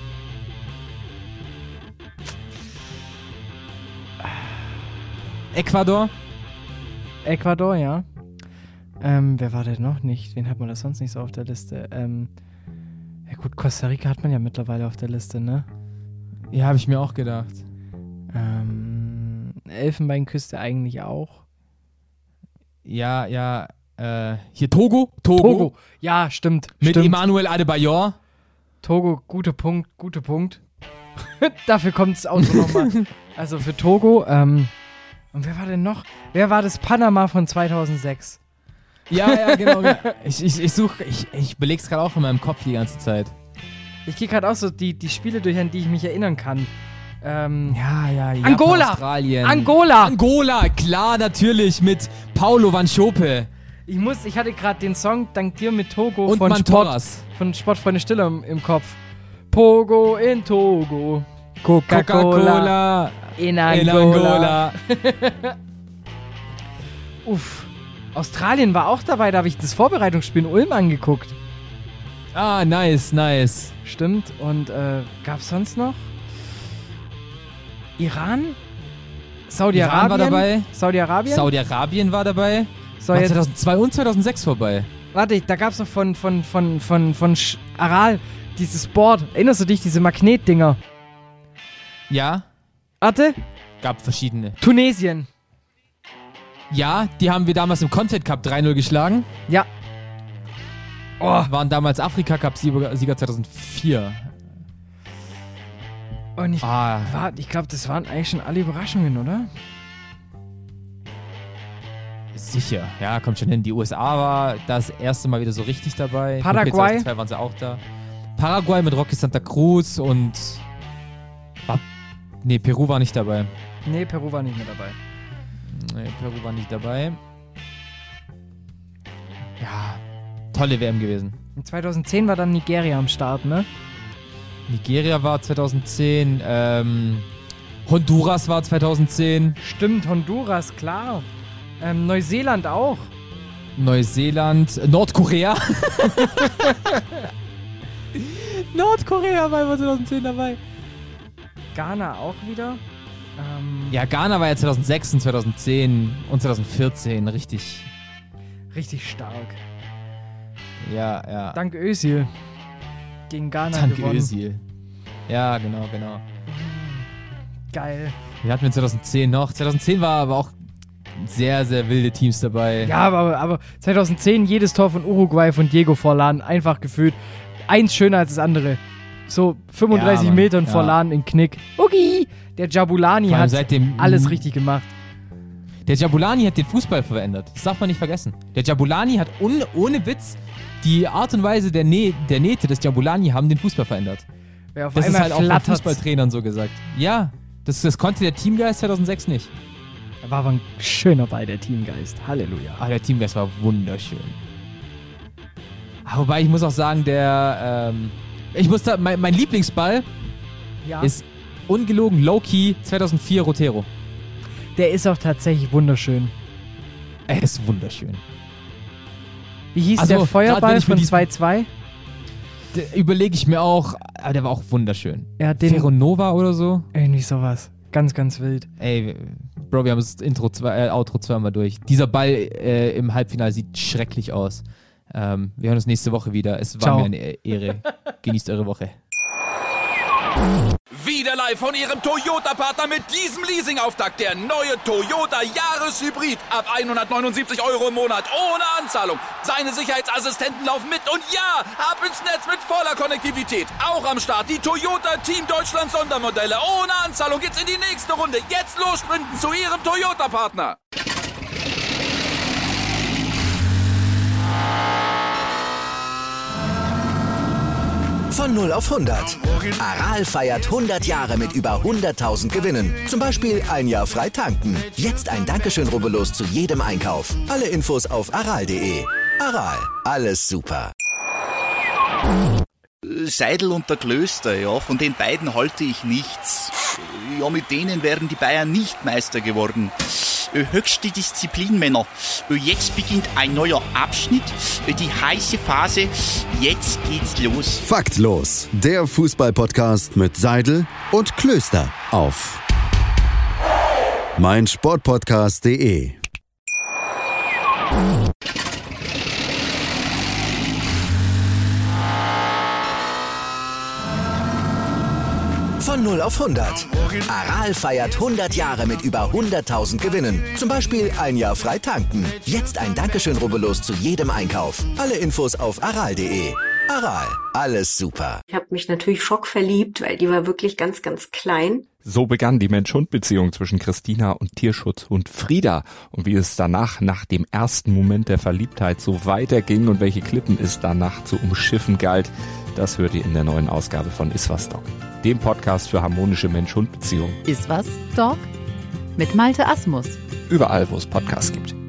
Ecuador. Ecuador, ja. Ähm, wer war denn noch nicht? Wen hat man da sonst nicht so auf der Liste? Ähm, ja gut, Costa Rica hat man ja mittlerweile auf der Liste, ne? Ja, habe ich mir auch gedacht. Ähm, Elfenbeinküste eigentlich auch. Ja, ja, äh, hier Togo. Togo. Togo, ja, stimmt. Mit stimmt. Emmanuel Adebayor. Togo, guter Punkt, guter Punkt. Dafür kommt das Auto nochmal. Also für Togo, ähm, und wer war denn noch? Wer war das Panama von zweitausendsechs? Ja, ja, genau. ich ich, ich suche, ich, ich beleg's gerade auch in meinem Kopf die ganze Zeit. Ich gehe gerade auch so die, die Spiele durch, an die ich mich erinnern kann. Ähm, Ja, ja, ja. Angola! Australien. Angola! Angola, klar, natürlich, mit Paulo Vanchope Ich muss, ich hatte gerade den Song Dank dir mit Togo und von Sport, Mantoras. von Sportfreunde Stiller im, im Kopf. Pogo in Togo. Coca-Cola, Coca-Cola in in Angola. Angola. Uff. Australien war auch dabei, da habe ich das Vorbereitungsspiel in Ulm angeguckt. Ah, nice, nice. Stimmt. Und äh, gab's sonst noch? Iran? Saudi-Arabien? Iran war dabei. Saudi-Arabien? Saudi-Arabien war dabei. so, War jetzt, zweitausendzwei und zweitausendsechs vorbei. warte, da gab's noch von, von, von, von, von Sch- Aral dieses Board. Erinnerst du dich, diese Magnetdinger? Ja, Warte, gab verschiedene. Tunesien. Ja, die haben wir damals im Confed Cup drei null geschlagen. Ja. Oh, Waren damals Afrika-Cup-Sieger Sieger zweitausendvier. und ich, Ah, war, ich glaube, das waren eigentlich schon alle Überraschungen, oder? sicher. Ja, kommt schon hin. Die U S A war das erste Mal wieder so richtig dabei. Paraguay. zweitausendzwei waren sie auch da. Paraguay mit Rocky Santa Cruz und... War, nee, Peru war nicht dabei. Nee, Peru war nicht mehr dabei. Nee, Peru war nicht dabei. Ja, tolle W M gewesen. Und zweitausendzehn war dann Nigeria am Start, ne? Nigeria war zweitausendzehn. Ähm, Honduras war zweitausendzehn. Stimmt, Honduras, klar. Ähm, Neuseeland auch. Neuseeland. Nordkorea. Nordkorea war zweitausendzehn dabei. Ghana auch wieder. Ähm, Ja, Ghana war ja zweitausendsechs und zweitausendzehn und zweitausendvierzehn richtig. Richtig stark. Ja, ja. Dank Özil. Gegen Ghana Dank gewonnen. Özil. Ja, genau, genau. Geil. Wir hatten wir zweitausendzehn noch. zweitausendzehn war aber auch sehr, sehr wilde Teams dabei. Ja, aber, aber zweitausendzehn jedes Tor von Uruguay von Diego Forlan einfach gefühlt. Eins schöner als das andere. So fünfunddreißig Ja, Mann, Metern ja. Forlan in Knick. Ugi! Der Jabulani Vor allem hat seitdem- alles richtig gemacht. Der Jabulani hat den Fußball verändert. Das darf man nicht vergessen. Der Jabulani hat un, ohne Witz die Art und Weise der, Nä der Nähte des Jabulani haben den Fußball verändert. Wer auf Das ist einmal halt auch von flattert. Fußballtrainern so gesagt. Ja, das, das konnte der Teamgeist zweitausendsechs nicht. Er war aber ein schöner Ball, der Teamgeist. Halleluja. Ah, der Teamgeist war wunderschön. Ah, wobei, ich muss auch sagen, der, ähm, ich muss da, mein, mein Lieblingsball Ja. ist ungelogen Low-Key zweitausendvier Rotero. Der ist auch tatsächlich wunderschön. Er ist wunderschön. Wie hieß Also, der grad Feuerball wenn ich mir von diesen- zwei zwei? Überlege ich mir auch, aber der war auch wunderschön. Er hat den... Ferronova oder so? Irgendwie sowas. Ganz, ganz wild. Ey, Bro, wir haben das Intro zwei, äh, Outro zweimal durch. Dieser Ball äh, im Halbfinale sieht schrecklich aus. Ähm, wir hören uns nächste Woche wieder. Es war Ciao. mir eine Ehre. Genießt eure Woche. Wieder live von Ihrem Toyota-Partner mit diesem Leasing-Auftakt. Der neue Toyota Jahreshybrid. Ab hundertneunundsiebzig Euro im Monat. Ohne Anzahlung. Seine Sicherheitsassistenten laufen mit. Und ja, ab ins Netz mit voller Konnektivität. Auch am Start die Toyota Team Deutschland Sondermodelle. Ohne Anzahlung geht's in die nächste Runde. Jetzt los sprinten zu Ihrem Toyota-Partner. Von null auf hundert. Aral feiert hundert Jahre mit über hunderttausend Gewinnen. Zum Beispiel ein Jahr frei tanken. Jetzt ein Dankeschön, rubbellos zu jedem Einkauf. Alle Infos auf aral punkt de. Aral, alles super. Seidel und der Klöster, ja, von den beiden halte ich nichts. Ja, mit denen wären die Bayern nicht Meister geworden. Höchste Disziplin, Männer. Jetzt beginnt ein neuer Abschnitt, die heiße Phase. Jetzt geht's los. Faktlos, der Fußball-Podcast mit Seidel und Klöster auf meinsportpodcast punkt de. Von null auf hundert. Aral feiert hundert Jahre mit über hunderttausend Gewinnen. Zum Beispiel ein Jahr frei tanken. Jetzt ein Dankeschön, rubbellos zu jedem Einkauf. Alle Infos auf aral punkt de. Aral, alles super. Ich habe mich natürlich schockverliebt, weil die war wirklich ganz, ganz klein. So begann die Mensch-Hund-Beziehung zwischen Christina und Tierschutzhund Frieda. Und wie es danach, nach dem ersten Moment der Verliebtheit, so weiterging und welche Klippen es danach zu umschiffen galt, das hört ihr in der neuen Ausgabe von Iswas Dog, dem Podcast für harmonische Mensch-Hund-Beziehungen. Iswas Dog? Mit Malte Asmus. Überall, wo es Podcasts gibt.